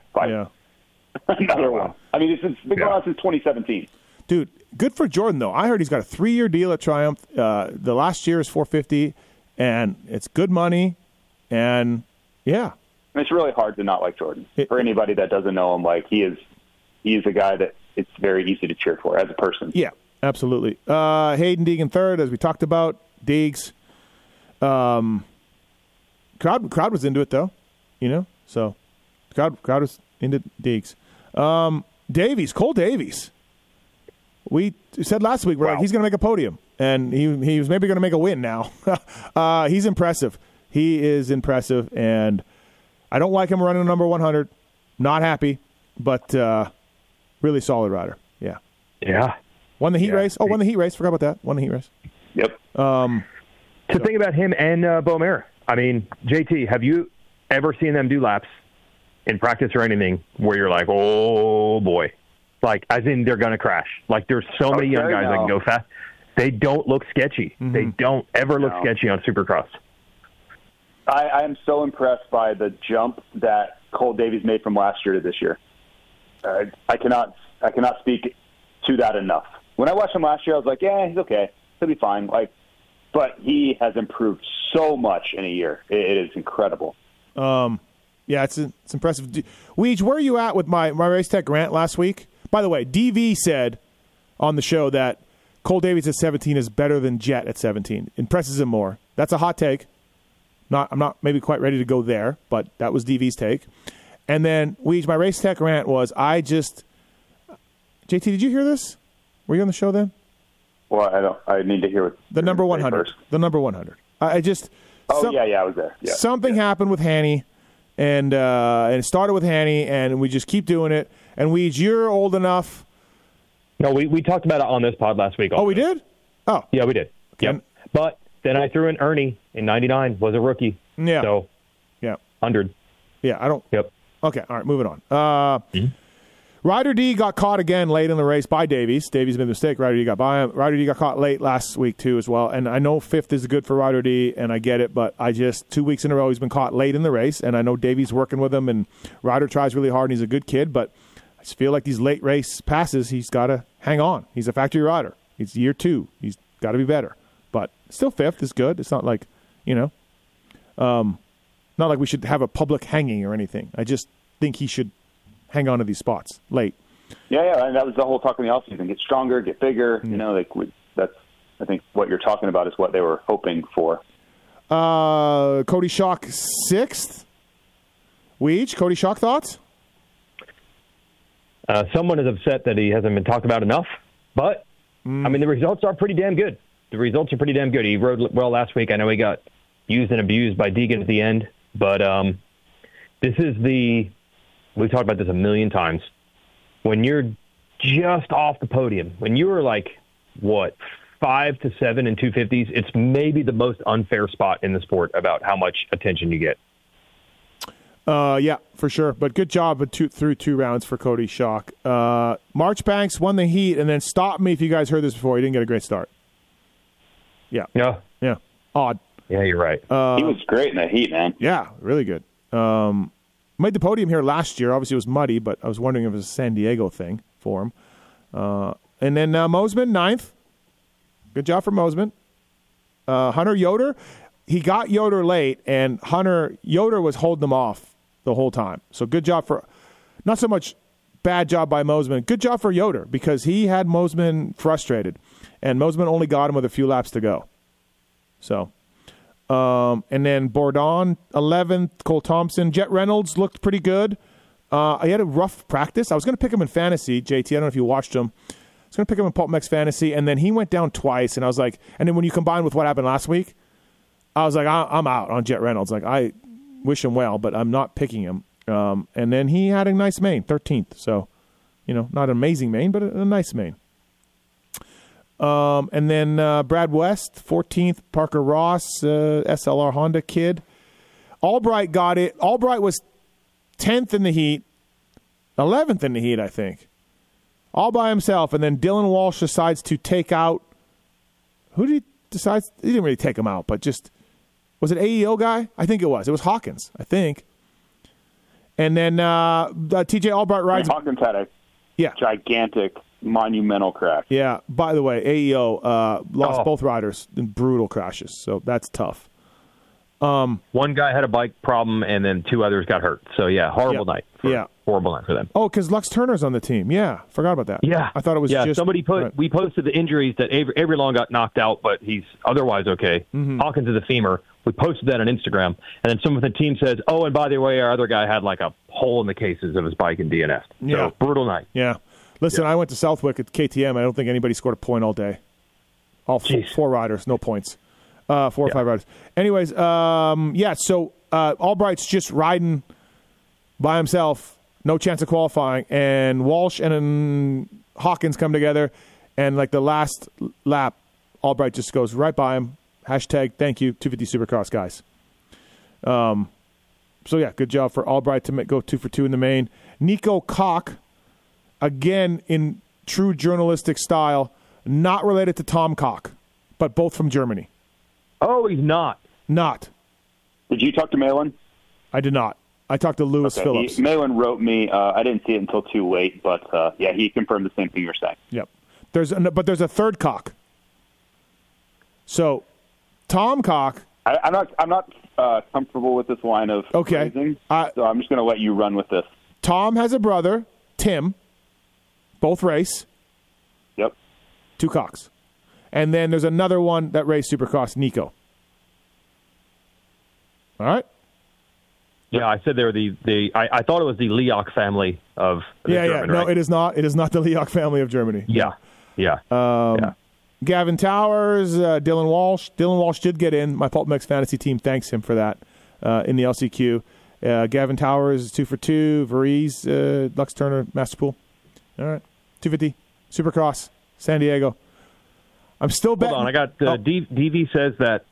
Another one. I mean, this has been going on since 2017. Dude, good for Jordan, though. I heard he's got a 3-year deal at Triumph. The last year is $450, and it's good money. And, yeah. It's really hard to not like Jordan. For anybody that doesn't know him, like, he is a guy that it's very easy to cheer for as a person. Yeah, absolutely. Hayden Deegan third, as we talked about. Deegs. Crowd was into it, though. So crowd was into Deegs. Davies, Cole Davies. We said last week, he's going to make a podium, and he was maybe going to make a win now. He's impressive. He is impressive, and I don't like him running a number 100. Not happy, but really solid rider. Yeah. Yeah. Won the heat race. Oh, won the heat race. Forgot about that. Won the heat race. Yep. To think about him and Beaumer. I mean, JT, have you ever seen them do laps in practice or anything where you're like, oh, boy. Like, as in they're going to crash. Like, there's so many young guys that can go fast. They don't look sketchy. Mm-hmm. They don't ever look sketchy on Supercross. I am so impressed by the jump that Cole Davies made from last year to this year. I cannot speak to that enough. When I watched him last year, I was like, yeah, he's okay. He'll be fine. But he has improved so much in a year. It is incredible. Yeah, it's impressive. Weege, where are you at with my Race Tech rant last week? By the way, DV said on the show that Cole Davies at 17 is better than Jet at 17. Impresses him more. That's a hot take. I'm not maybe quite ready to go there, but that was DV's take. And then, Weege, my Race Tech rant was, JT, did you hear this? Were you on the show then? Well, I need to hear what the number 100. The number 100. I was there. Yeah. Something happened with Hanny, and it started with Hanny, and we just keep doing it. And Weege, you're old enough. No, we talked about it on this pod last week. Also. Oh, we did? Oh. Yeah, we did. Yep. But then I threw in Ernie in 99, was a rookie. Yeah. So, 100. Yeah, I don't. Yep. Okay, all right, moving on. Ryder D got caught again late in the race by Davies. Davies made a mistake. Ryder D got by him. Ryder D got caught late last week, too, as well. And I know fifth is good for Ryder D, and I get it, but 2 weeks in a row he's been caught late in the race, and I know Davies working with him, and Ryder tries really hard, and he's a good kid, but I just feel like these late race passes, he's got to hang on. He's a factory rider. He's year 2. He's got to be better. But still fifth is good. It's not like, not like we should have a public hanging or anything. I just think he should hang on to these spots late. Yeah, and that was the whole talk in the offseason. Get stronger, get bigger. That's I think what you're talking about is what they were hoping for. Cody Schock 6th. Weege, Cody Schock thoughts? Someone is upset that he hasn't been talked about enough, but I mean the results are pretty damn good. He rode well last week. I know he got used and abused by Deegan at the end, but we've talked about this a million times. When you're just off the podium, when you were 5 to 7 in 250s, it's maybe the most unfair spot in the sport about how much attention you get. Yeah, for sure. But good job through 2 rounds for Cody Schock. Marchbanks won the heat, and then stop me if you guys heard this before. He didn't get a great start. Yeah. Yeah. Odd. Yeah, you're right. He was great in that heat, man. Yeah, really good. Made the podium here last year. Obviously, it was muddy, but I was wondering if it was a San Diego thing for him. And then Mosman, 9th. Good job for Mosiman. Hunter Yoder, he got Yoder late, and Yoder was holding him off the whole time. So good job for, not so much bad job by Mosiman, good job for Yoder because he had Mosiman frustrated, and Mosiman only got him with a few laps to go. So, and then Bourdon, 11th, Cole Thompson. Jet Reynolds looked pretty good. He had a rough practice. I was going to pick him in fantasy, JT. I don't know if you watched him. I was going to pick him in PulpMX Fantasy, and then he went down twice, and I was like, and then when you combine with what happened last week, I was like, I'm out on Jet Reynolds. Like, I wish him well, but I'm not picking him. And then he had a nice main, 13th. So, not an amazing main, but a nice main. And then Brad West, 14th. Parker Ross, SLR Honda kid. Albright got it. Albright was 10th in the heat, 11th in the heat, I think. All by himself. And then Dylan Walsh decides to take out. Who did he decide? He didn't really take him out, but just. Was it AEO guy? I think it was. It was Hawkins, I think. And then TJ Albright rides. Hawkins had a gigantic, monumental crash. Yeah. By the way, AEO lost both riders in brutal crashes, so that's tough. One guy had a bike problem, and then two others got hurt. So, horrible night. Horrible night for them. Oh, because Lux Turner's on the team. Yeah, forgot about that. Yeah. I thought it was just... somebody we posted the injuries that Avery Long got knocked out, but he's otherwise okay. Mm-hmm. Hawkins is a femur. We posted that on Instagram, and then someone from the team says, oh, and by the way, our other guy had like a hole in the cases of his bike and DNF. So, brutal night. Yeah. Listen, I went to Southwick at KTM. I don't think anybody scored a point all day. All four riders, no points. 4 or 5 riders. Anyways, so Albright's just riding by himself, no chance of qualifying, and Walsh and Hawkins come together, and like the last lap, Albright just goes right by him. Hashtag thank you, 250 Supercross guys. Good job for Albright to go 2 for 2 in the main. Nico Koch, again in true journalistic style, not related to Tom Koch, but both from Germany. Oh, he's not. Not. Did you talk to Malin? I did not. I talked to Lewis Phillips. Malin wrote me. I didn't see it until too late, but he confirmed the same thing you're saying. Yep. There's a third Koch. So, Tom Koch. I'm not comfortable with this line of phrasing, so I'm just going to let you run with this. Tom has a brother, Tim. Both race. Yep. 2 Kochs. And then there's another one that raced Supercross, Nico. All right? Yeah, I said they were I thought it was the Leoch family of German, No, right? it is not. It is not the Leoch family of Germany. Yeah. Gavin Towers, Dylan Walsh. Dylan Walsh did get in. My PulpMX fantasy team thanks him for that in the LCQ. Gavin Towers, 2 for 2. Varize, Lux Turner, Masterpool. All right. 250. Supercross, San Diego. I'm still betting. Hold on. I got DV says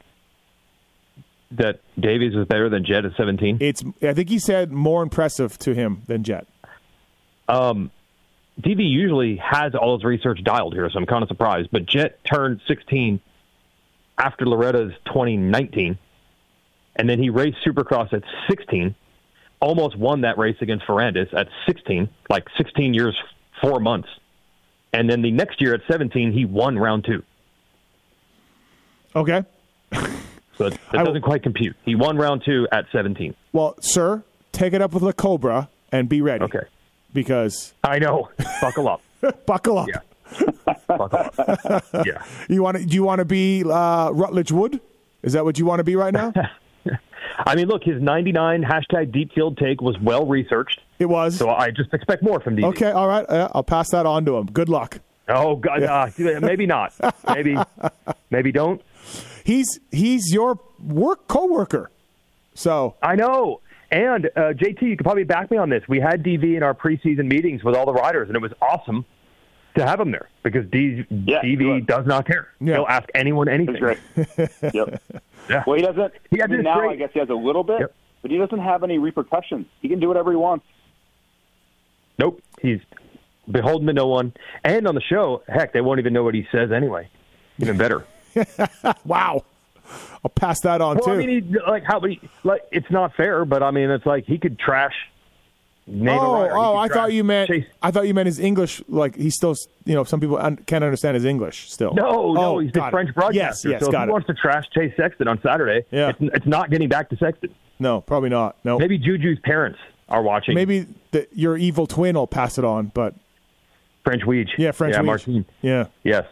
that Davies was better than Jet at 17. I think he said more impressive to him than Jet. DV usually has all his research dialed here, so I'm kind of surprised. But Jet turned 16 after Loretta's 2019, and then he raced Supercross at 16, almost won that race against Ferrandis at 16, like 16 years, 4 months. And then the next year at 17, he won round 2. Okay. So that doesn't quite compute. He won round 2 at 17. Well, sir, take it up with La Cobra and be ready. Okay. Because I know. Buckle up. Buckle up. Yeah. Buckle up. Yeah. Do you want to be Rutledge Wood? Is that what you want to be right now? I mean, look, his 99 #Deep Field take was well researched. It was. So I just expect more from DV. Okay, all right. I'll pass that on to him. Good luck. Oh, God, maybe not. Maybe don't. He's your co-worker. So I know. And, JT, you could probably back me on this. We had DV in our preseason meetings with all the riders, and it was awesome to have him there because DV does not care. Yeah. He'll ask anyone anything. That's great. Yep. Yeah. Well, he doesn't. I guess he has a little bit, yep. But he doesn't have any repercussions. He can do whatever he wants. Nope. He's beholden to no one. And on the show, heck, they won't even know what he says anyway. Even better. Wow. I'll pass that on too. I mean, it's not fair, but I mean, it's like he could trash name a writer. He could I draft thought you meant. Chase. I thought you meant his English. Like he's still, some people can't understand his English still. No, he's the got it. French broadcaster. Yes, so if got he it. wants to trash Chase Sexton on Saturday, it's not getting back to Sexton. No, probably not. No, Maybe Juju's parents are watching. maybe your evil twin will pass it on, but French Weege. yeah, French Weege. Martine. Yeah, Yes.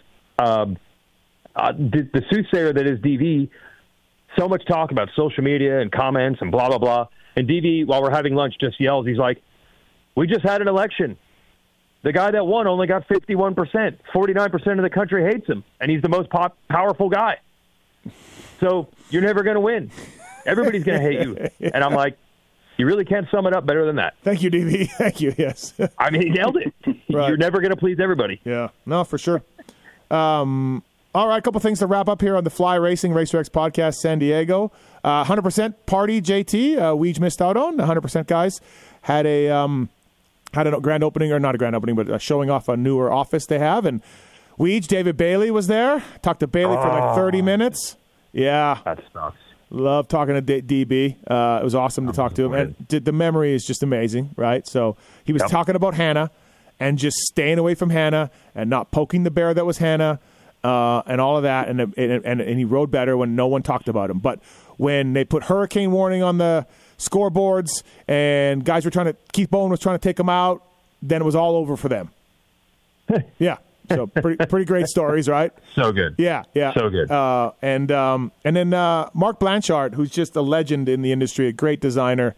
The soothsayer that is DV, so much talk about social media and comments and blah, blah, blah. And DV, while we're having lunch, just yells, he's like, we just had an election. The guy that won only got 51%. 49% of the country hates him, and he's the most powerful guy. So you're never going to win. Everybody's going to hate you. And I'm like, you really can't sum it up better than that. Thank you, DV. Thank you. Yes. I mean, he nailed it. Right. You're never going to please everybody. Yeah. No, for sure. All right, a couple things to wrap up here on the Fly Racing RacerX podcast, San Diego. 100% party, JT. Weege missed out on. 100% guys had a grand opening, or not a grand opening, but showing off a newer office they have. And Weege, David Bailey was there. Talked to Bailey for like 30 minutes. Yeah. That sucks. Love talking to DB. It was awesome to talk to him. And the memory is just amazing, right? So he was talking about Hannah and just staying away from Hannah and not poking the bear that was Hannah and all of that. And he rode better when no one talked about him. But when they put hurricane warning on the scoreboards and guys were Keith Bowen was trying to take him out, then it was all over for them. Yeah. So pretty great stories, right? So good. Yeah. So good. And then Mark Blanchard, who's just a legend in the industry, a great designer.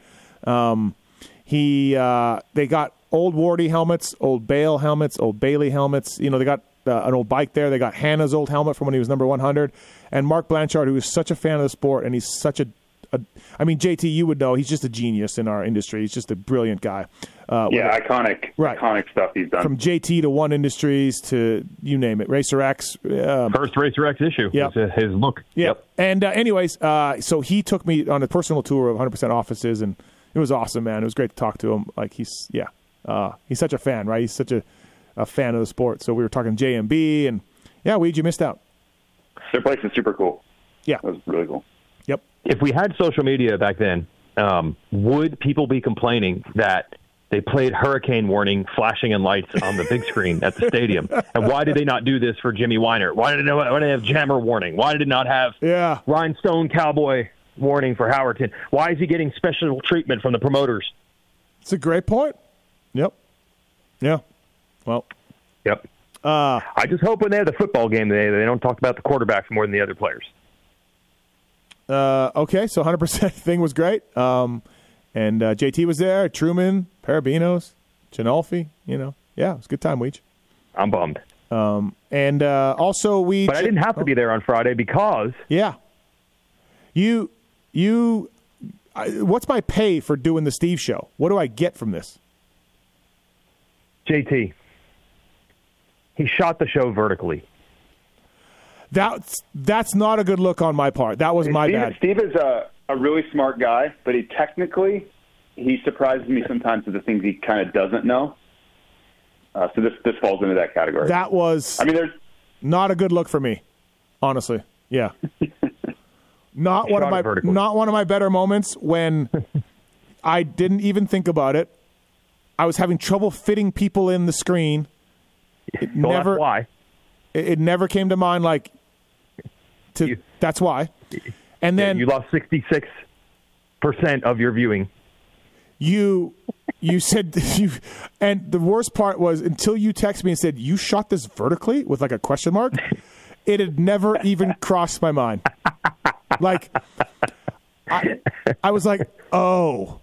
They got old Wardy helmets, old Bale helmets, old Bailey helmets. They got an old bike there. They got Hannah's old helmet from when he was number 100. And Mark Blanchard, who is such a fan of the sport, and he's such JT, you would know, he's just a genius in our industry. He's just a brilliant guy. Iconic stuff he's done. From JT to One Industries to you name it, Racer X. First Racer X issue. Yep. Was his look. Yep. And anyways, so he took me on a personal tour of 100% offices, and it was awesome, man. It was great to talk to him. Like he's such a fan, right? He's such a fan of the sport. So we were talking JMB, and Weege, you missed out. Their place is super cool. Yeah. It was really cool. Yep. If we had social media back then, would people be complaining that they played hurricane warning flashing in lights on the big screen at the stadium? And why did they not do this for Jimmy Weiner? Why did they have jammer warning? Why did it not have rhinestone cowboy warning for Howerton? Why is he getting special treatment from the promoters? It's a great point. Yep. Yeah. Well. Yep. I just hope when they have the football game they don't talk about the quarterbacks more than the other players. Okay, so 100% thing was great. And JT was there, Truman, Parabinos, Chinolfi, Yeah, it was a good time, Weege. I'm bummed. And also we... But I didn't have to be there on Friday because... Yeah. What's my pay for doing the Steve show? What do I get from this? JT. He shot the show vertically. That's not a good look on my part. That was my bad. Steve is a really smart guy, but he surprises me sometimes with the things he kind of doesn't know. So this falls into that category. That was there's not a good look for me, honestly. Yeah. Not one of my better moments when I didn't even think about it. I was having trouble fitting people in the screen. That's why. It never came to mind that's why. And then you lost 66% of your viewing. You said and the worst part was until you texted me and said you shot this vertically with like a question mark, it had never even crossed my mind. Like I was like, oh.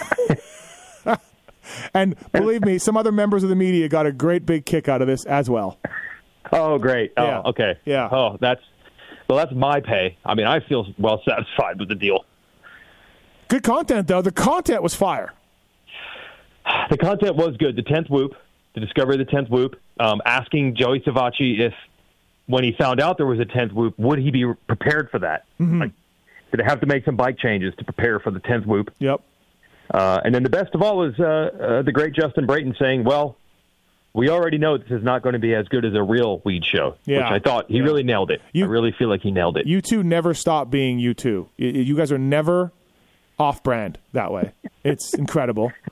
And believe me, some other members of the media got a great big kick out of this as well. Oh, great. Yeah. Oh, okay. Yeah. Oh, that's my pay. I mean, I feel well satisfied with the deal. Good content, though. The content was fire. The content was good. The 10th whoop, the discovery of the 10th whoop, asking Joey Savacci if, when he found out there was a 10th whoop, would he be prepared for that? Mm-hmm. Like, did they have to make some bike changes to prepare for the 10th whoop? Yep. And then the best of all was the great Justin Brayton saying, well, we already know this is not going to be as good as a real weed show, which I thought he really nailed it. I really feel like he nailed it. You two never stop being you two. You guys are never off-brand that way. It's incredible.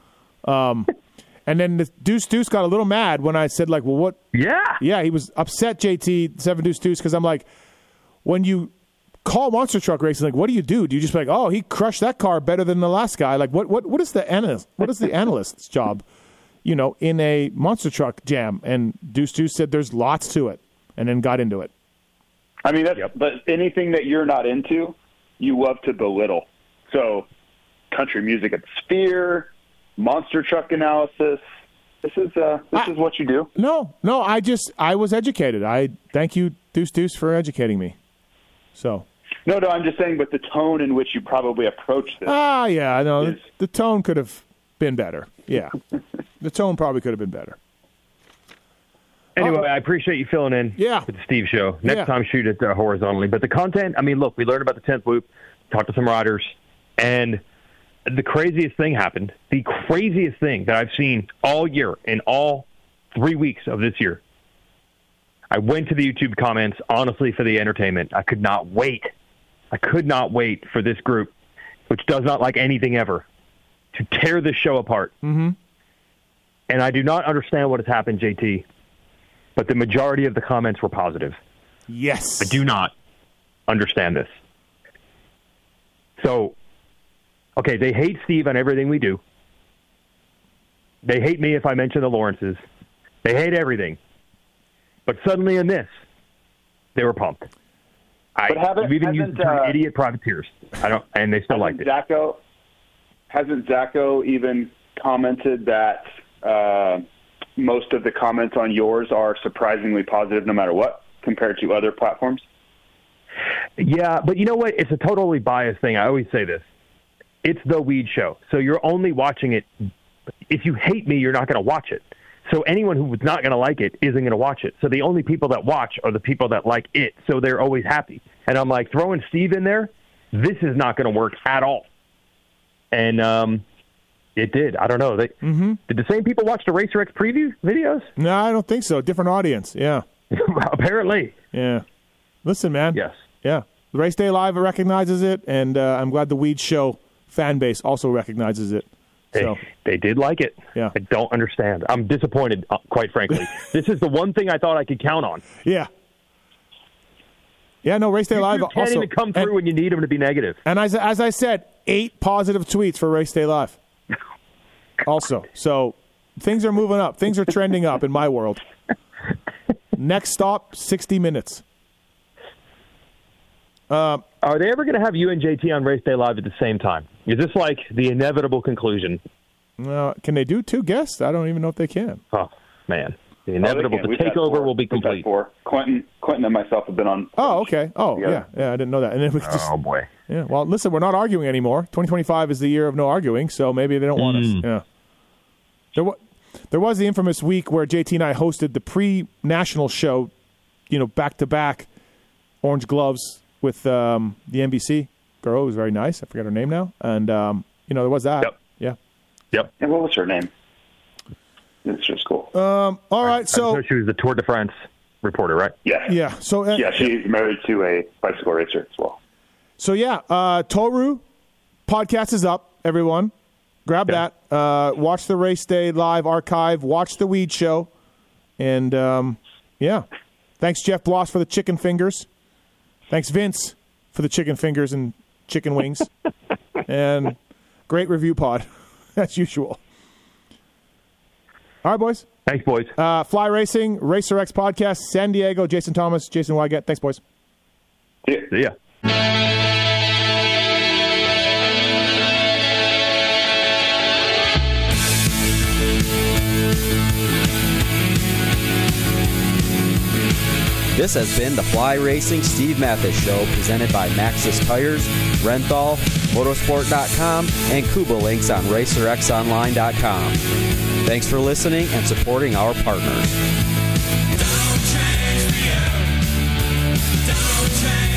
And then the Deuce got a little mad when I said, like, well, what? Yeah, he was upset, JT, 7 Deuce, because I'm like, when you call monster truck racing, like, what do? Do you just be like, oh, he crushed that car better than the last guy? Like, what is the analyst? What is the analyst's job, in a monster truck jam? And Deuce said there's lots to it, and then got into it. I mean, but anything that you're not into, you love to belittle. So, country music at the Sphere, monster truck analysis. This is what you do. No, I was educated. I thank you, Deuce, for educating me. So. No, I'm just saying, but the tone in which you probably approach this. Yeah, I know. The tone could have been better. Yeah. The tone probably could have been better. Anyway, I appreciate you filling in with the Steve Show. Next time, shoot it horizontally. But the content, I mean, look, we learned about the 10th loop, talked to some riders, and the craziest thing happened. The craziest thing that I've seen all year in all 3 weeks of this year. I went to the YouTube comments, honestly, for the entertainment. I could not wait for this group, which does not like anything ever, to tear this show apart. Mm-hmm. And I do not understand what has happened, JT, but the majority of the comments were positive. Yes. I do not understand this. So, okay, they hate Steve on everything we do. They hate me if I mention the Lawrences. They hate everything. But suddenly in this, they were pumped. You've even used the term idiot privateers. And they still liked it. Hasn't Zacho even commented that most of the comments on yours are surprisingly positive no matter what compared to other platforms? Yeah, but you know what? It's a totally biased thing. I always say this. It's the weed show. So you're only watching it. If you hate me, you're not going to watch it. So anyone who's not going to like it isn't going to watch it. So the only people that watch are the people that like it. So they're always happy. And I'm like, throwing Steve in there, this is not going to work at all. And it did. I don't know. Did the same people watch the Racer X preview videos? No, I don't think so. Different audience. Yeah. Apparently. Yeah. Listen, man. Yes. Yeah. The Race Day Live recognizes it, and I'm glad the Weed Show fan base also recognizes it. They did like it. Yeah. I don't understand. I'm disappointed, quite frankly. This is the one thing I thought I could count on. Yeah. Yeah, no, Race Day Live you can't even come through when you need them to be negative. And as I said, 8 positive tweets for Race Day Live. Also. So things are moving up. Things are trending up in my world. Next stop, 60 Minutes. Are they ever going to have you and JT on Race Day Live at the same time? Is this like the inevitable conclusion? Can they do 2 guests? I don't even know if they can. Oh, man. The inevitable. The takeover will be complete. Quentin and myself have been on. Oh, okay. Oh, together. Yeah. I didn't know that. And then we just, oh, boy. Yeah. Well, listen, we're not arguing anymore. 2025 is the year of no arguing, so maybe they don't want us. Yeah. There was the infamous week where JT and I hosted the pre-national show, back-to-back Orange Gloves with the NBC girl. It was very nice. I forget her name now. And, there was that. Yep. Yeah. Yep. And what was her name? It's just cool. All right. So she was the Tour de France reporter, right? Yeah. Yeah. So she's married to a bicycle racer as well. So Toru podcast is up. Everyone, grab that. Watch the Race Day Live archive. Watch the Weed Show, and thanks Jeff Bloss for the chicken fingers. Thanks Vince for the chicken fingers and chicken wings, and great review pod as usual. All right, boys. Thanks, boys. Fly Racing, Racer X Podcast, San Diego, Jason Thomas, Jason Wygant. Thanks, boys. See ya. This has been the Fly Racing Steve Mathis Show, presented by Maxxis Tires, Renthal, Motorsport.com, and Kuba Links on RacerXOnline.com. Thanks for listening and supporting our partners. Don't change me up. Don't change.